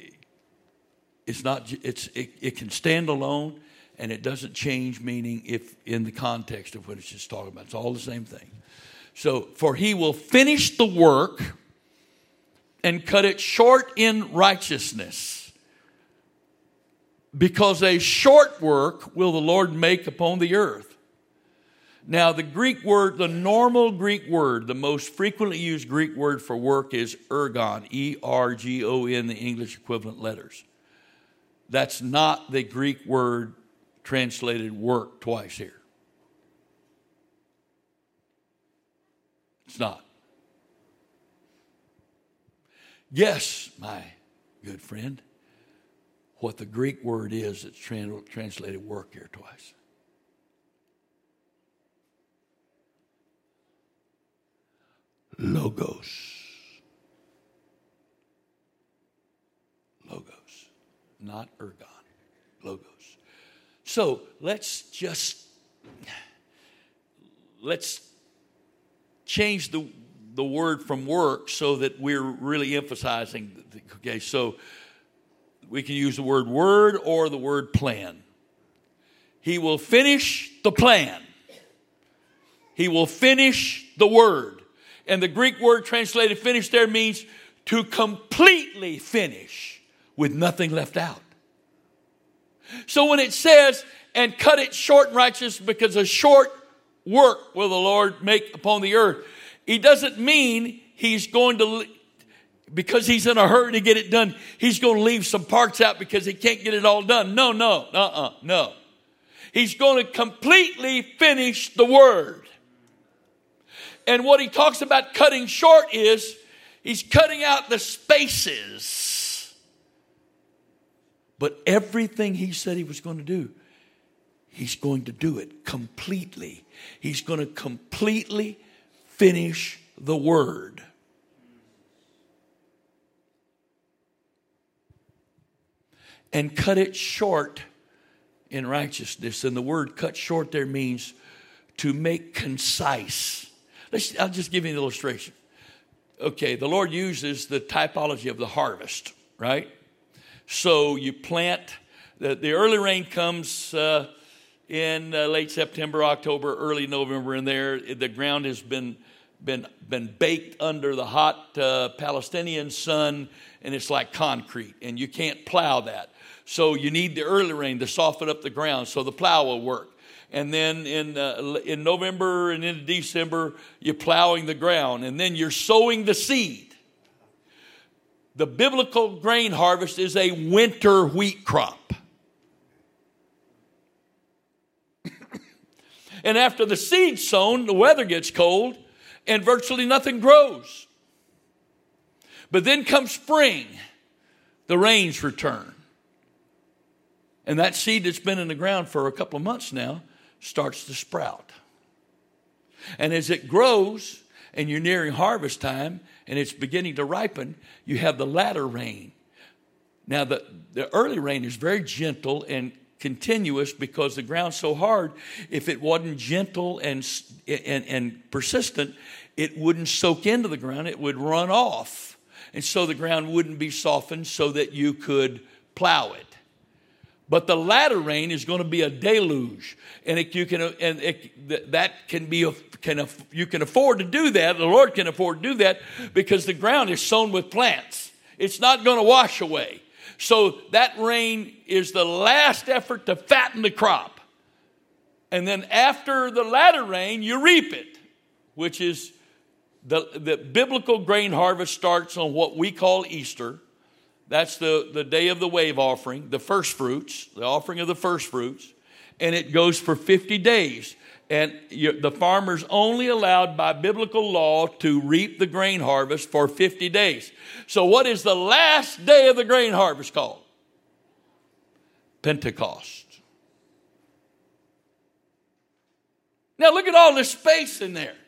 it can stand alone, and it doesn't change meaning if in the context of what it's just talking about. It's all the same thing. So, for he will finish the work and cut it short in righteousness, because a short work will the Lord make upon the earth. Now, the Greek word, the normal Greek word, the most frequently used Greek word for work is ergon, E-R-G-O-N, the English equivalent letters. That's not the Greek word translated work twice here. It's not. Yes, my good friend, what the Greek word is that's translated work here twice. Logos. Logos. Not ergon. Logos. So let's change the word from work so that we're really emphasizing. Okay, so we can use the word or the word plan. He will finish the plan. He will finish the word. And the Greek word translated finish there means to completely finish with nothing left out. So when it says, and cut it short in righteousness, because a short work will the Lord make upon the earth, he doesn't mean he's going to, because he's in a hurry to get it done, he's going to leave some parts out because he can't get it all done. No. He's going to completely finish the word. And what he talks about cutting short is he's cutting out the spaces. But everything he said he was going to do, he's going to do it completely. He's going to completely finish the word. And cut it short in righteousness. And the word cut short there means to make concise. I'll just give you an illustration. Okay, the Lord uses the typology of the harvest, right? So you plant, the early rain comes in late September, October, early November, and there the ground has been baked under the hot Palestinian sun, and it's like concrete, and you can't plow that. So you need the early rain to soften up the ground so the plow will work. And then in November and into December, you're plowing the ground. And then you're sowing the seed. The biblical grain harvest is a winter wheat crop. And after the seed's sown, the weather gets cold and virtually nothing grows. But then comes spring, the rains return. And that seed that's been in the ground for a couple of months now starts to sprout. And as it grows and you're nearing harvest time and it's beginning to ripen, you have the latter rain. Now, the early rain is very gentle and continuous because the ground's so hard. If it wasn't gentle and persistent, it wouldn't soak into the ground. It would run off. And so the ground wouldn't be softened so that you could plow it. But the latter rain is going to be a deluge, and you can afford to do that. The Lord can afford to do that because the ground is sown with plants. It's not going to wash away. So that rain is the last effort to fatten the crop, and then after the latter rain, you reap it, which is the biblical grain harvest starts on what we call Easter. That's the day of the wave offering, the first fruits, the offering of the first fruits. And it goes for 50 days. And the farmer's only allowed by biblical law to reap the grain harvest for 50 days. So what is the last day of the grain harvest called? Pentecost. Now look at all this space in there.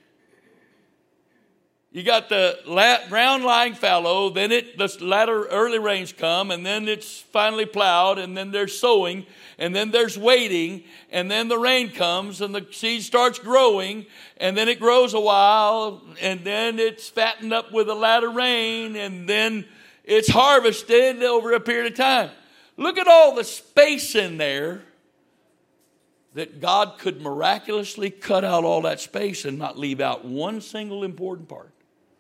You got the ground lying fallow, then the latter early rains come, and then it's finally plowed, and then there's sowing, and then there's waiting, and then the rain comes, and the seed starts growing, and then it grows a while, and then it's fattened up with the latter rain, and then it's harvested over a period of time. Look at all the space in there that God could miraculously cut out all that space and not leave out one single important part.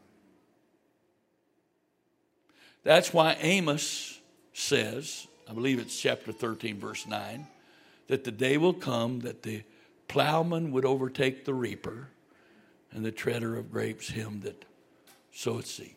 That's why Amos says, I believe it's chapter 13, verse 9, that the day will come that the plowman would overtake the reaper and the treader of grapes him that soweth seed.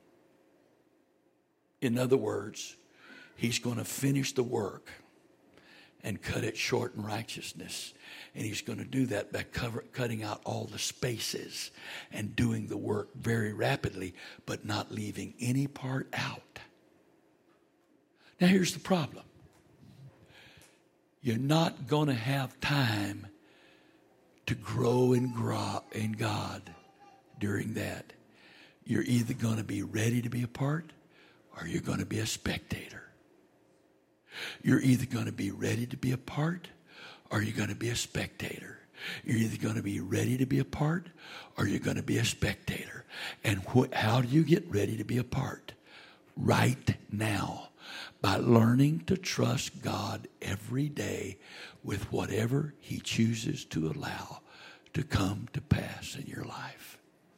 In other words, he's going to finish the work and cut it short in righteousness. And he's going to do that by cutting out all the spaces and doing the work very rapidly, but not leaving any part out. Now here's the problem. You're not going to have time to grow in God during that. You're either going to be ready to be a part or you're going to be a spectator. You're either going to be ready to be a part or you're going to be a spectator. You're either going to be ready to be a part or you're going to be a spectator. And how do you get ready to be a part? Right now, by learning to trust God every day with whatever He chooses to allow to come to pass in your life.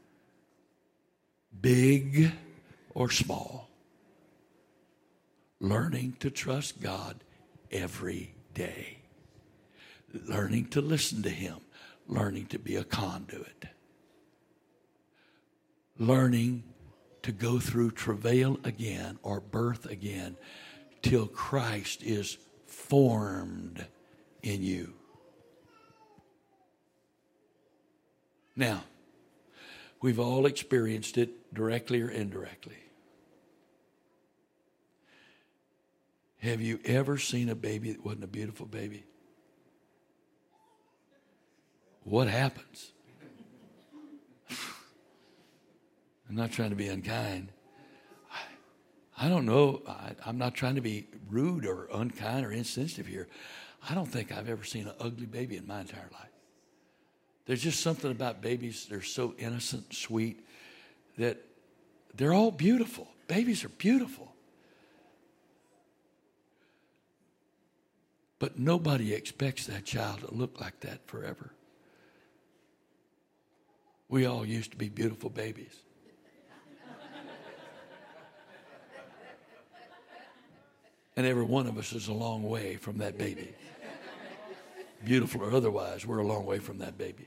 Big or small. Learning to trust God every day. Learning to listen to Him. Learning to be a conduit. Learning to go through travail again or birth again till Christ is formed in you. Now, we've all experienced it directly or indirectly. Have you ever seen a baby that wasn't a beautiful baby? What happens? I'm not trying to be unkind. I don't know. I'm not trying to be rude or unkind or insensitive here. I don't think I've ever seen an ugly baby in my entire life. There's just something about babies. They're so innocent, sweet, that they're all beautiful. Babies are beautiful. But nobody expects that child to look like that forever. We all used to be beautiful babies. And every one of us is a long way from that baby. Beautiful or otherwise, we're a long way from that baby.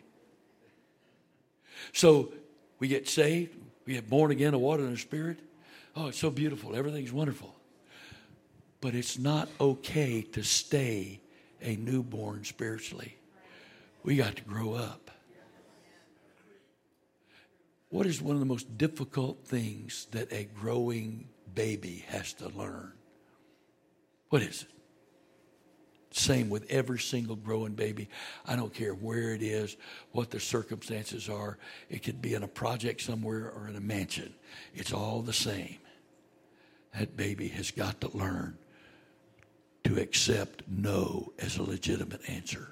So we get saved, we get born again of water and the Spirit. Oh, it's so beautiful. Everything's wonderful. But it's not okay to stay a newborn spiritually. We got to grow up. What is one of the most difficult things that a growing baby has to learn? What is it? Same with every single growing baby. I don't care where it is, what the circumstances are. It could be in a project somewhere or in a mansion. It's all the same. That baby has got to learn to accept no as a legitimate answer.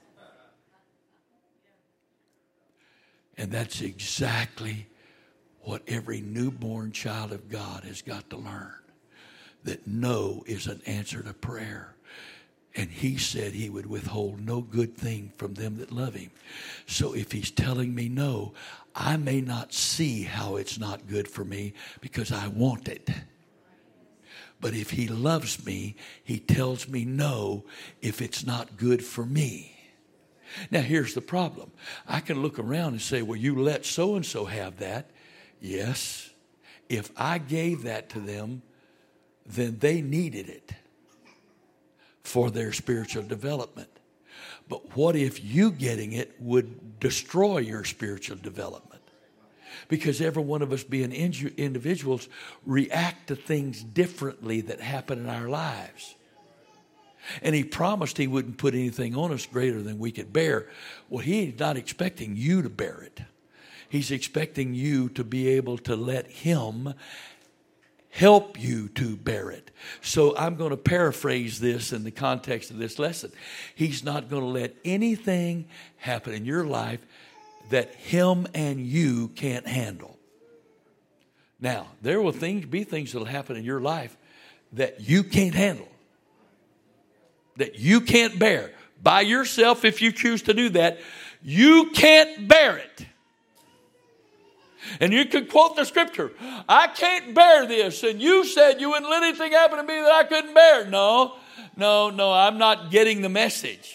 And that's exactly what every newborn child of God has got to learn. That no is an answer to prayer. And he said he would withhold no good thing from them that love him. So if he's telling me no, I may not see how it's not good for me because I want it. But if he loves me, he tells me no if it's not good for me. Now, here's the problem. I can look around and say, well, you let so-and-so have that. Yes. If I gave that to them, then they needed it for their spiritual development. But what if you getting it would destroy your spiritual development? Because every one of us being individuals react to things differently that happen in our lives. And he promised he wouldn't put anything on us greater than we could bear. Well, he's not expecting you to bear it. He's expecting you to be able to let him help you to bear it. So I'm going to paraphrase this in the context of this lesson. He's not going to let anything happen in your life that him and you can't handle. Now, there will be things that will happen in your life that you can't handle, that you can't bear. By yourself, if you choose to do that, you can't bear it. And you can quote the scripture, I can't bear this. And you said you wouldn't let anything happen to me that I couldn't bear. No, I'm not getting the message.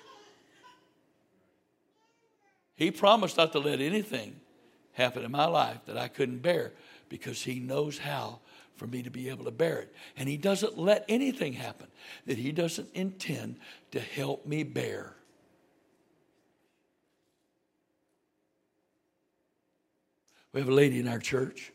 He promised not to let anything happen in my life that I couldn't bear because he knows how for me to be able to bear it. And he doesn't let anything happen that he doesn't intend to help me bear. We have a lady in our church.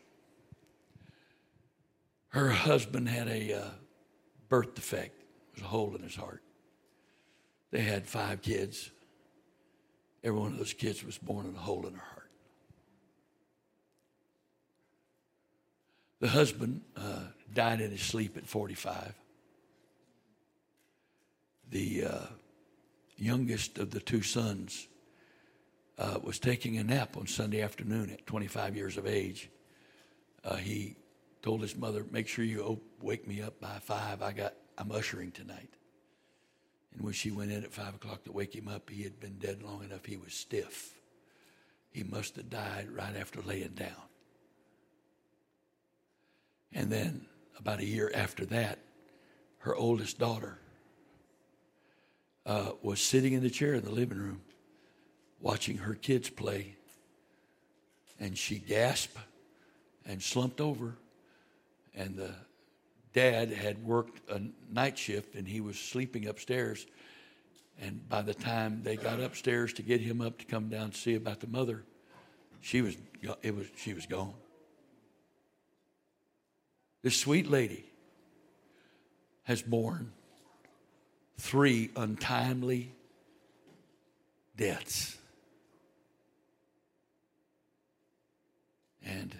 Her husband had a birth defect. There was a hole in his heart. They had 5 kids. Every one of those kids was born in a hole in her heart. The husband died in his sleep at 45. The youngest of the 2 sons was taking a nap on Sunday afternoon at 25 years of age. He told his mother, make sure you wake me up by 5. I'm ushering tonight. And when she went in at 5 o'clock to wake him up, he had been dead long enough. He was stiff. He must have died right after laying down. And then about a year after that, her oldest daughter was sitting in the chair in the living room watching her kids play. And she gasped and slumped over. And the dad had worked a night shift and he was sleeping upstairs. And by the time they got upstairs to get him up to come down to see about the mother, she was gone. This sweet lady has borne 3 untimely deaths. And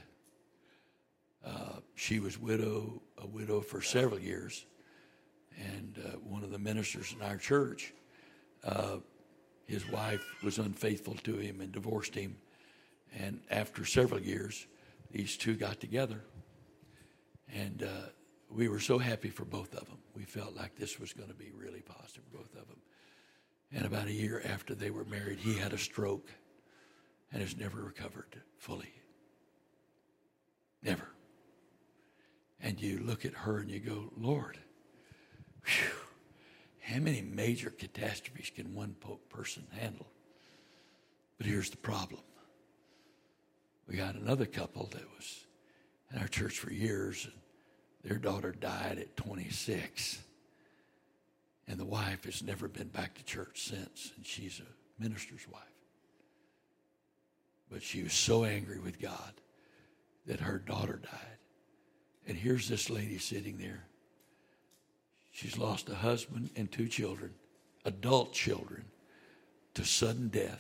she was a widow for several years. And one of the ministers in our church, his wife was unfaithful to him and divorced him. And after several years, these 2 got together. And we were so happy for both of them. We felt like this was going to be really positive for both of them. And about a year after they were married, he had a stroke and has never recovered fully. Never. And you look at her and you go, Lord, whew, how many major catastrophes can one person handle? But here's the problem. We got another couple that was in our church for years, and their daughter died at 26. And the wife has never been back to church since, and she's a minister's wife. But she was so angry with God that her daughter died. And here's this lady sitting there. She's lost a husband and 2 children, adult children, to sudden death.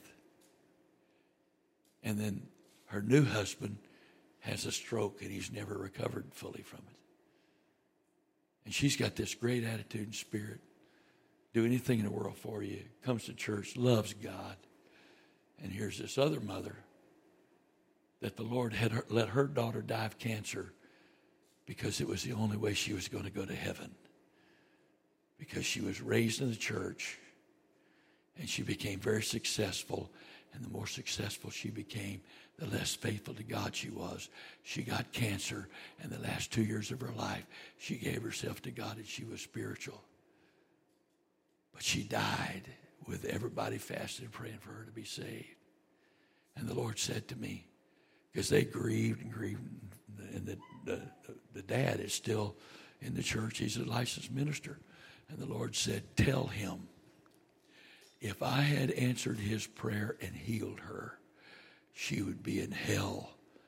And then her new husband has a stroke and he's never recovered fully from it. And she's got this great attitude and spirit. Do anything in the world for you. Comes to church, loves God. And here's this other mother that the Lord had let her daughter die of cancer because it was the only way she was going to go to heaven. Because she was raised in the church and she became very successful. And the more successful she became, the less faithful to God she was. She got cancer, and the last 2 years of her life, she gave herself to God and she was spiritual. But she died with everybody fasting and praying for her to be saved. And the Lord said to me, because they grieved and grieved, and the dad is still in the church. He's a licensed minister. And the Lord said, tell him, if I had answered his prayer and healed her, she would be in hell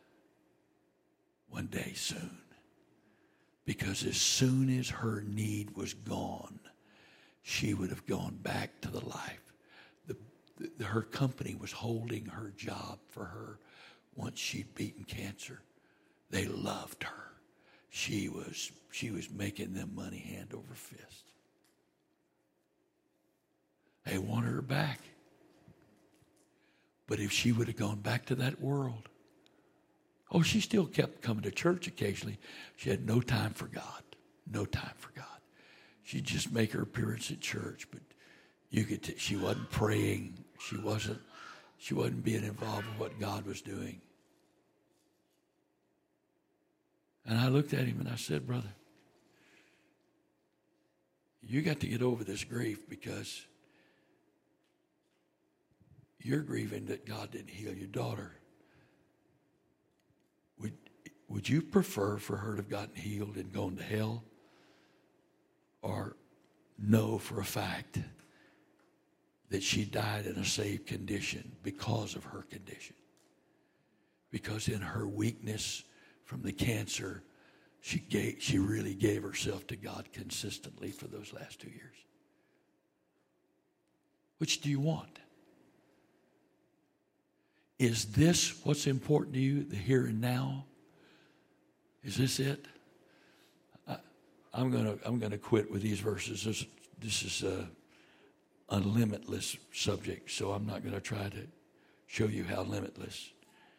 one day soon. Because as soon as her need was gone, she would have gone back to the life. Her company was holding her job for her once she'd beaten cancer. They loved her. She was making them money hand over fist. They wanted her back. But if she would have gone back to that world, she still kept coming to church occasionally. She had no time for God. No time for God. She'd just make her appearance at church, but she wasn't praying. She wasn't being involved with what God was doing. And I looked at him and I said, brother, you got to get over this grief because you're grieving that God didn't heal your daughter. Would you prefer for her to have gotten healed and gone to hell? Or know for a fact that she died in a saved condition because of her condition? Because in her weakness from the cancer, she really gave herself to God consistently for those last 2 years. Which do you want? Is this what's important to you, the here and now? Is this it? I'm gonna quit with these verses. This is a limitless subject, so I'm not going to try to show you how limitless.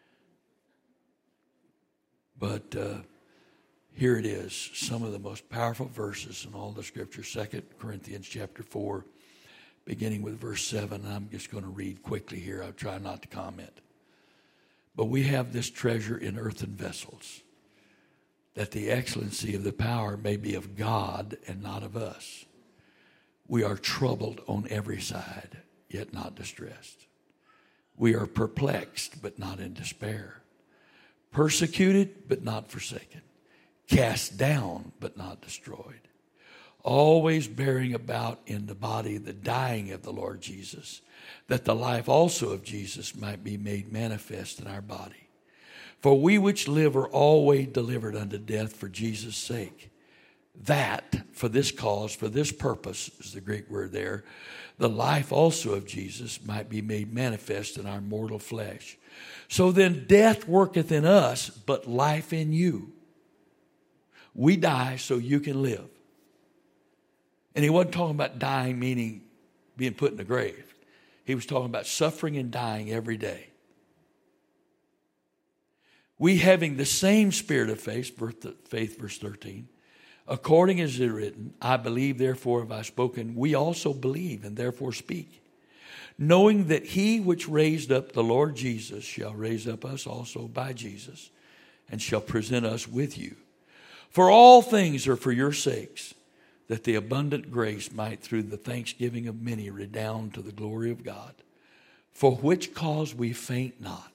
But here it is, some of the most powerful verses in all the Scripture. 2 Corinthians chapter 4, beginning with verse 7. I'm just going to read quickly here. I'll try not to comment. But we have this treasure in earthen vessels, that the excellency of the power may be of God and not of us. We are troubled on every side, yet not distressed. We are perplexed, but not in despair. Persecuted, but not forsaken. Cast down, but not destroyed. Always bearing about in the body the dying of the Lord Jesus, that the life also of Jesus might be made manifest in our body. For we which live are always delivered unto death for Jesus' sake, that for this cause, for this purpose, is the Greek word there, the life also of Jesus might be made manifest in our mortal flesh. So then death worketh in us, but life in you. We die so you can live. And he wasn't talking about dying meaning being put in the grave. He was talking about suffering and dying every day. We having the same spirit of faith, verse 13, according as it is written, I believe, therefore have I spoken. We also believe and therefore speak, knowing that he which raised up the Lord Jesus shall raise up us also by Jesus, and shall present us with you. For all things are for your sakes, that the abundant grace might through the thanksgiving of many redound to the glory of God, for which cause we faint not.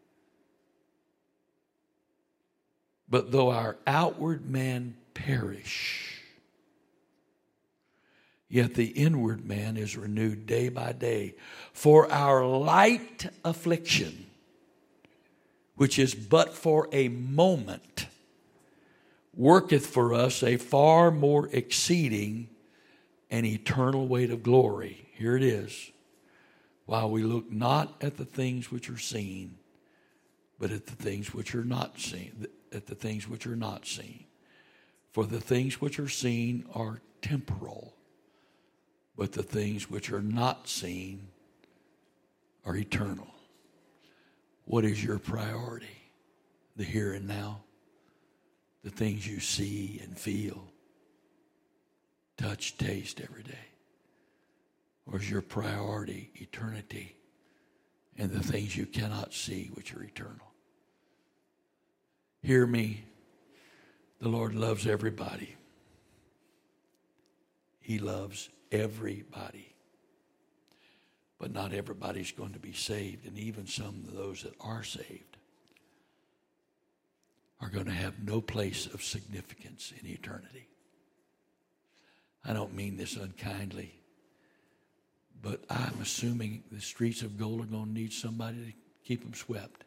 But though our outward man perish, yet the inward man is renewed day by day. For our light affliction, which is but for a moment, worketh for us a far more exceeding and eternal weight of glory. Here it is. While we look not at the things which are seen, but at the things which are not seen, at the things which are not seen. For the things which are seen are temporal, but the things which are not seen are eternal. What is your priority? The here and now? The things you see and feel, touch, taste every day? Or is your priority eternity and the things you cannot see, which are eternal? Hear me. The Lord loves everybody. He loves everybody. But not everybody's going to be saved. And even some of those that are saved are going to have no place of significance in eternity. I don't mean this unkindly, but I'm assuming the streets of gold are going to need somebody to keep them swept.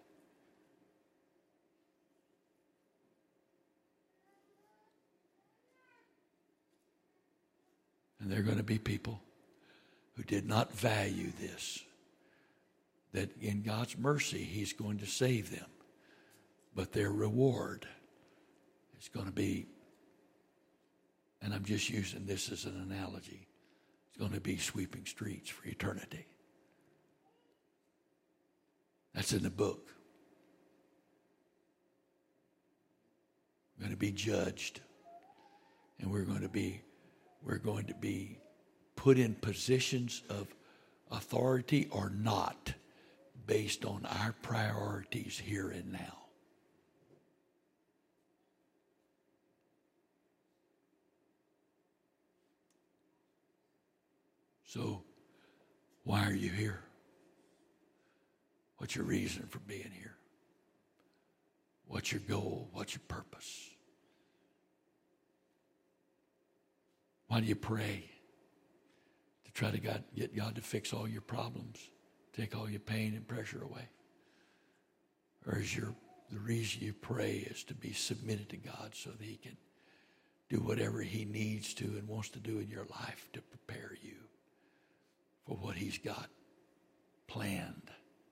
And there are going to be people who did not value this, that in God's mercy, He's going to save them. But their reward is going to be, and I'm just using this as an analogy, it's going to be sweeping streets for eternity. That's in the book. We're going to be judged, and we're going to be put in positions of authority or not based on our priorities here and now. So, why are you here? What's your reason for being here? What's your goal? What's your purpose? Why do you pray? To try to get God to fix all your problems, take all your pain and pressure away? Or is the reason you pray is to be submitted to God so that He can do whatever He needs to and wants to do in your life to prepare you for what He's got planned?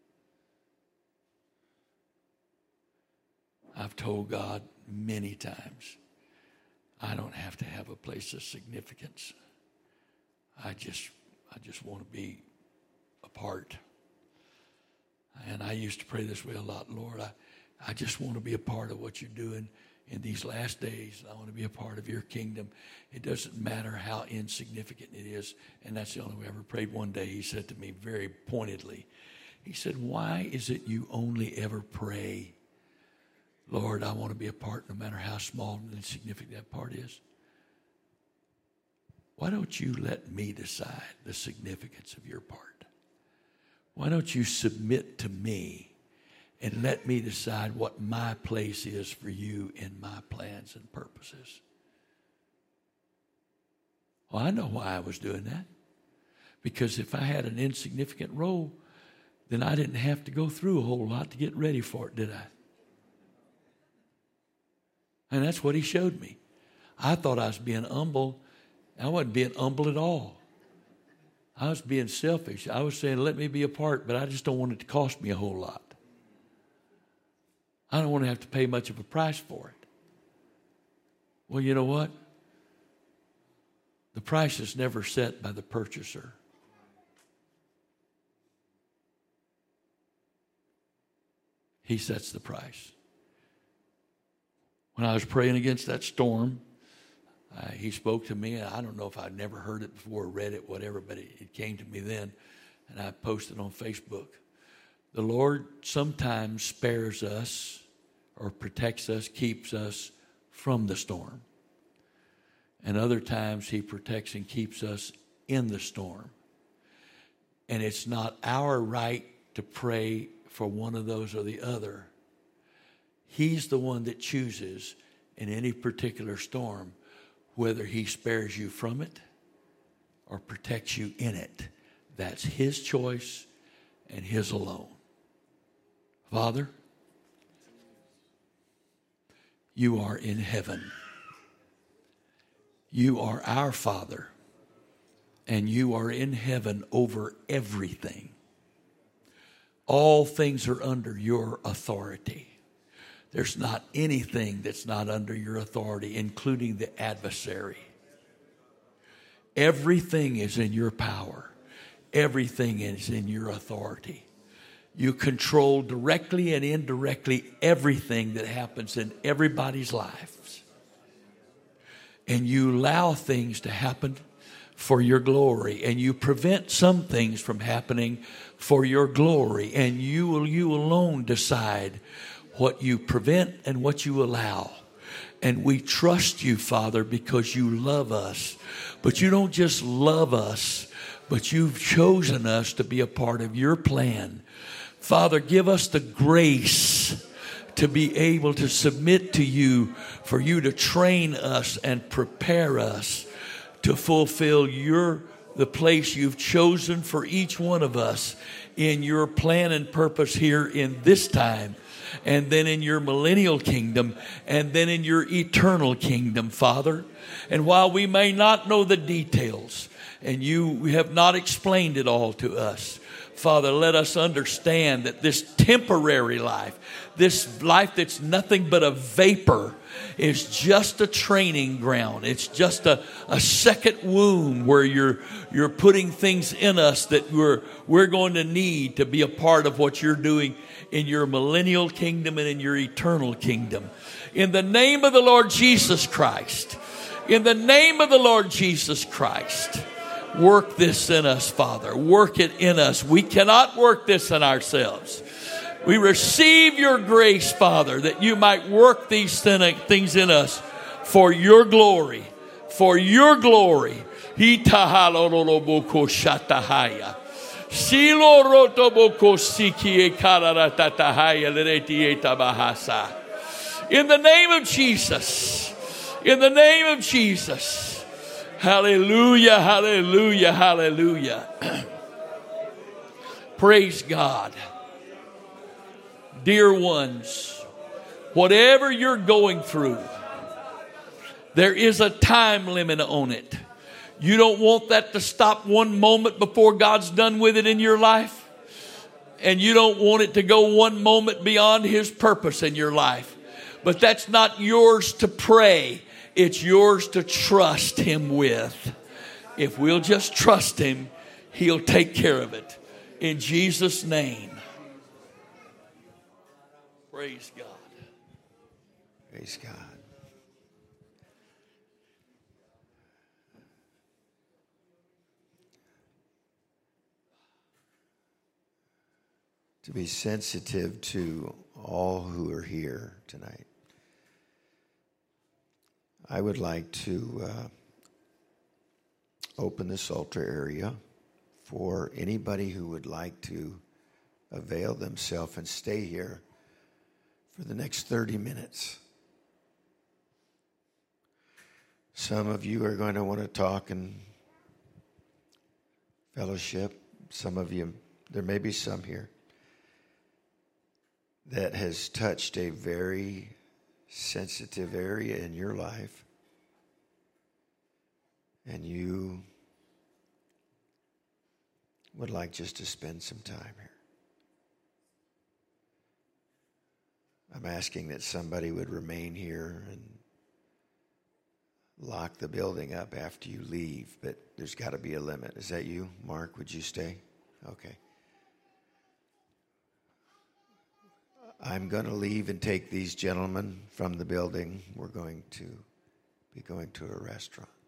I've told God many times, I don't have to have a place of significance. I just want to be a part. And I used to pray this way a lot. Lord, I just want to be a part of what you're doing in these last days. I want to be a part of your kingdom. It doesn't matter how insignificant it is. And that's the only way I ever prayed. One day He said to me very pointedly, He said, why is it you only ever pray, Lord, I want to be a part no matter how small and insignificant that part is? Why don't you let me decide the significance of your part? Why don't you submit to me and let me decide what my place is for you in my plans and purposes? Well, I know why I was doing that. Because if I had an insignificant role, then I didn't have to go through a whole lot to get ready for it, did I? And that's what He showed me. I thought I was being humble. I wasn't being humble at all. I was being selfish. I was saying, let me be a part, but I just don't want it to cost me a whole lot. I don't want to have to pay much of a price for it. Well, you know what? The price is never set by the purchaser. He sets the price. When I was praying against that storm, He spoke to me. I don't know if I'd never heard it before, read it, whatever, but it came to me then, and I posted on Facebook. The Lord sometimes spares us or protects us, keeps us from the storm. And other times He protects and keeps us in the storm. And it's not our right to pray for one of those or the other. He's the one that chooses in any particular storm whether He spares you from it or protects you in it. That's His choice and His alone. Father, you are in heaven. You are our Father, and you are in heaven over everything. All things are under your authority. There's not anything that's not under your authority, including the adversary. Everything is in your power. Everything is in your authority. You control directly and indirectly everything that happens in everybody's lives. And you allow things to happen for your glory. And you prevent some things from happening for your glory. And you alone decide what you prevent and what you allow. And we trust you, Father, because you love us. But you don't just love us, but you've chosen us to be a part of your plan. Father, give us the grace to be able to submit to you, for you to train us and prepare us to fulfill the place you've chosen for each one of us in your plan and purpose here in this time, and then in your millennial kingdom, and then in your eternal kingdom, Father. And while we may not know the details, and you have not explained it all to us, Father, let us understand that this temporary life, this life that's nothing but a vapor, is just a training ground. It's just a second womb where you're putting things in us that we're going to need to be a part of what you're doing in your millennial kingdom and in your eternal kingdom. In the name of the Lord Jesus Christ, in the name of the Lord Jesus Christ, work this in us, Father. Work it in us. We cannot work this in ourselves. We receive your grace, Father, that you might work these things in us for your glory. For your glory. In the name of Jesus. In the name of Jesus. Hallelujah, hallelujah, hallelujah. Praise God. Dear ones, whatever you're going through, there is a time limit on it. You don't want that to stop one moment before God's done with it in your life. And you don't want it to go one moment beyond His purpose in your life. But that's not yours to pray. It's yours to trust Him with. If we'll just trust Him, He'll take care of it. In Jesus' name. Praise God. Praise God. To be sensitive to all who are here tonight, I would like to open this altar area for anybody who would like to avail themselves and stay here for the next 30 minutes. Some of you are going to want to talk and fellowship. Some of you, there may be some here that has touched a very sensitive area in your life, and you would like just to spend some time here. I'm asking that somebody would remain here and lock the building up after you leave, but there's got to be a limit. Is that you, Mark? Would you stay? Okay. I'm going to leave and take these gentlemen from the building. We're going to be going to a restaurant.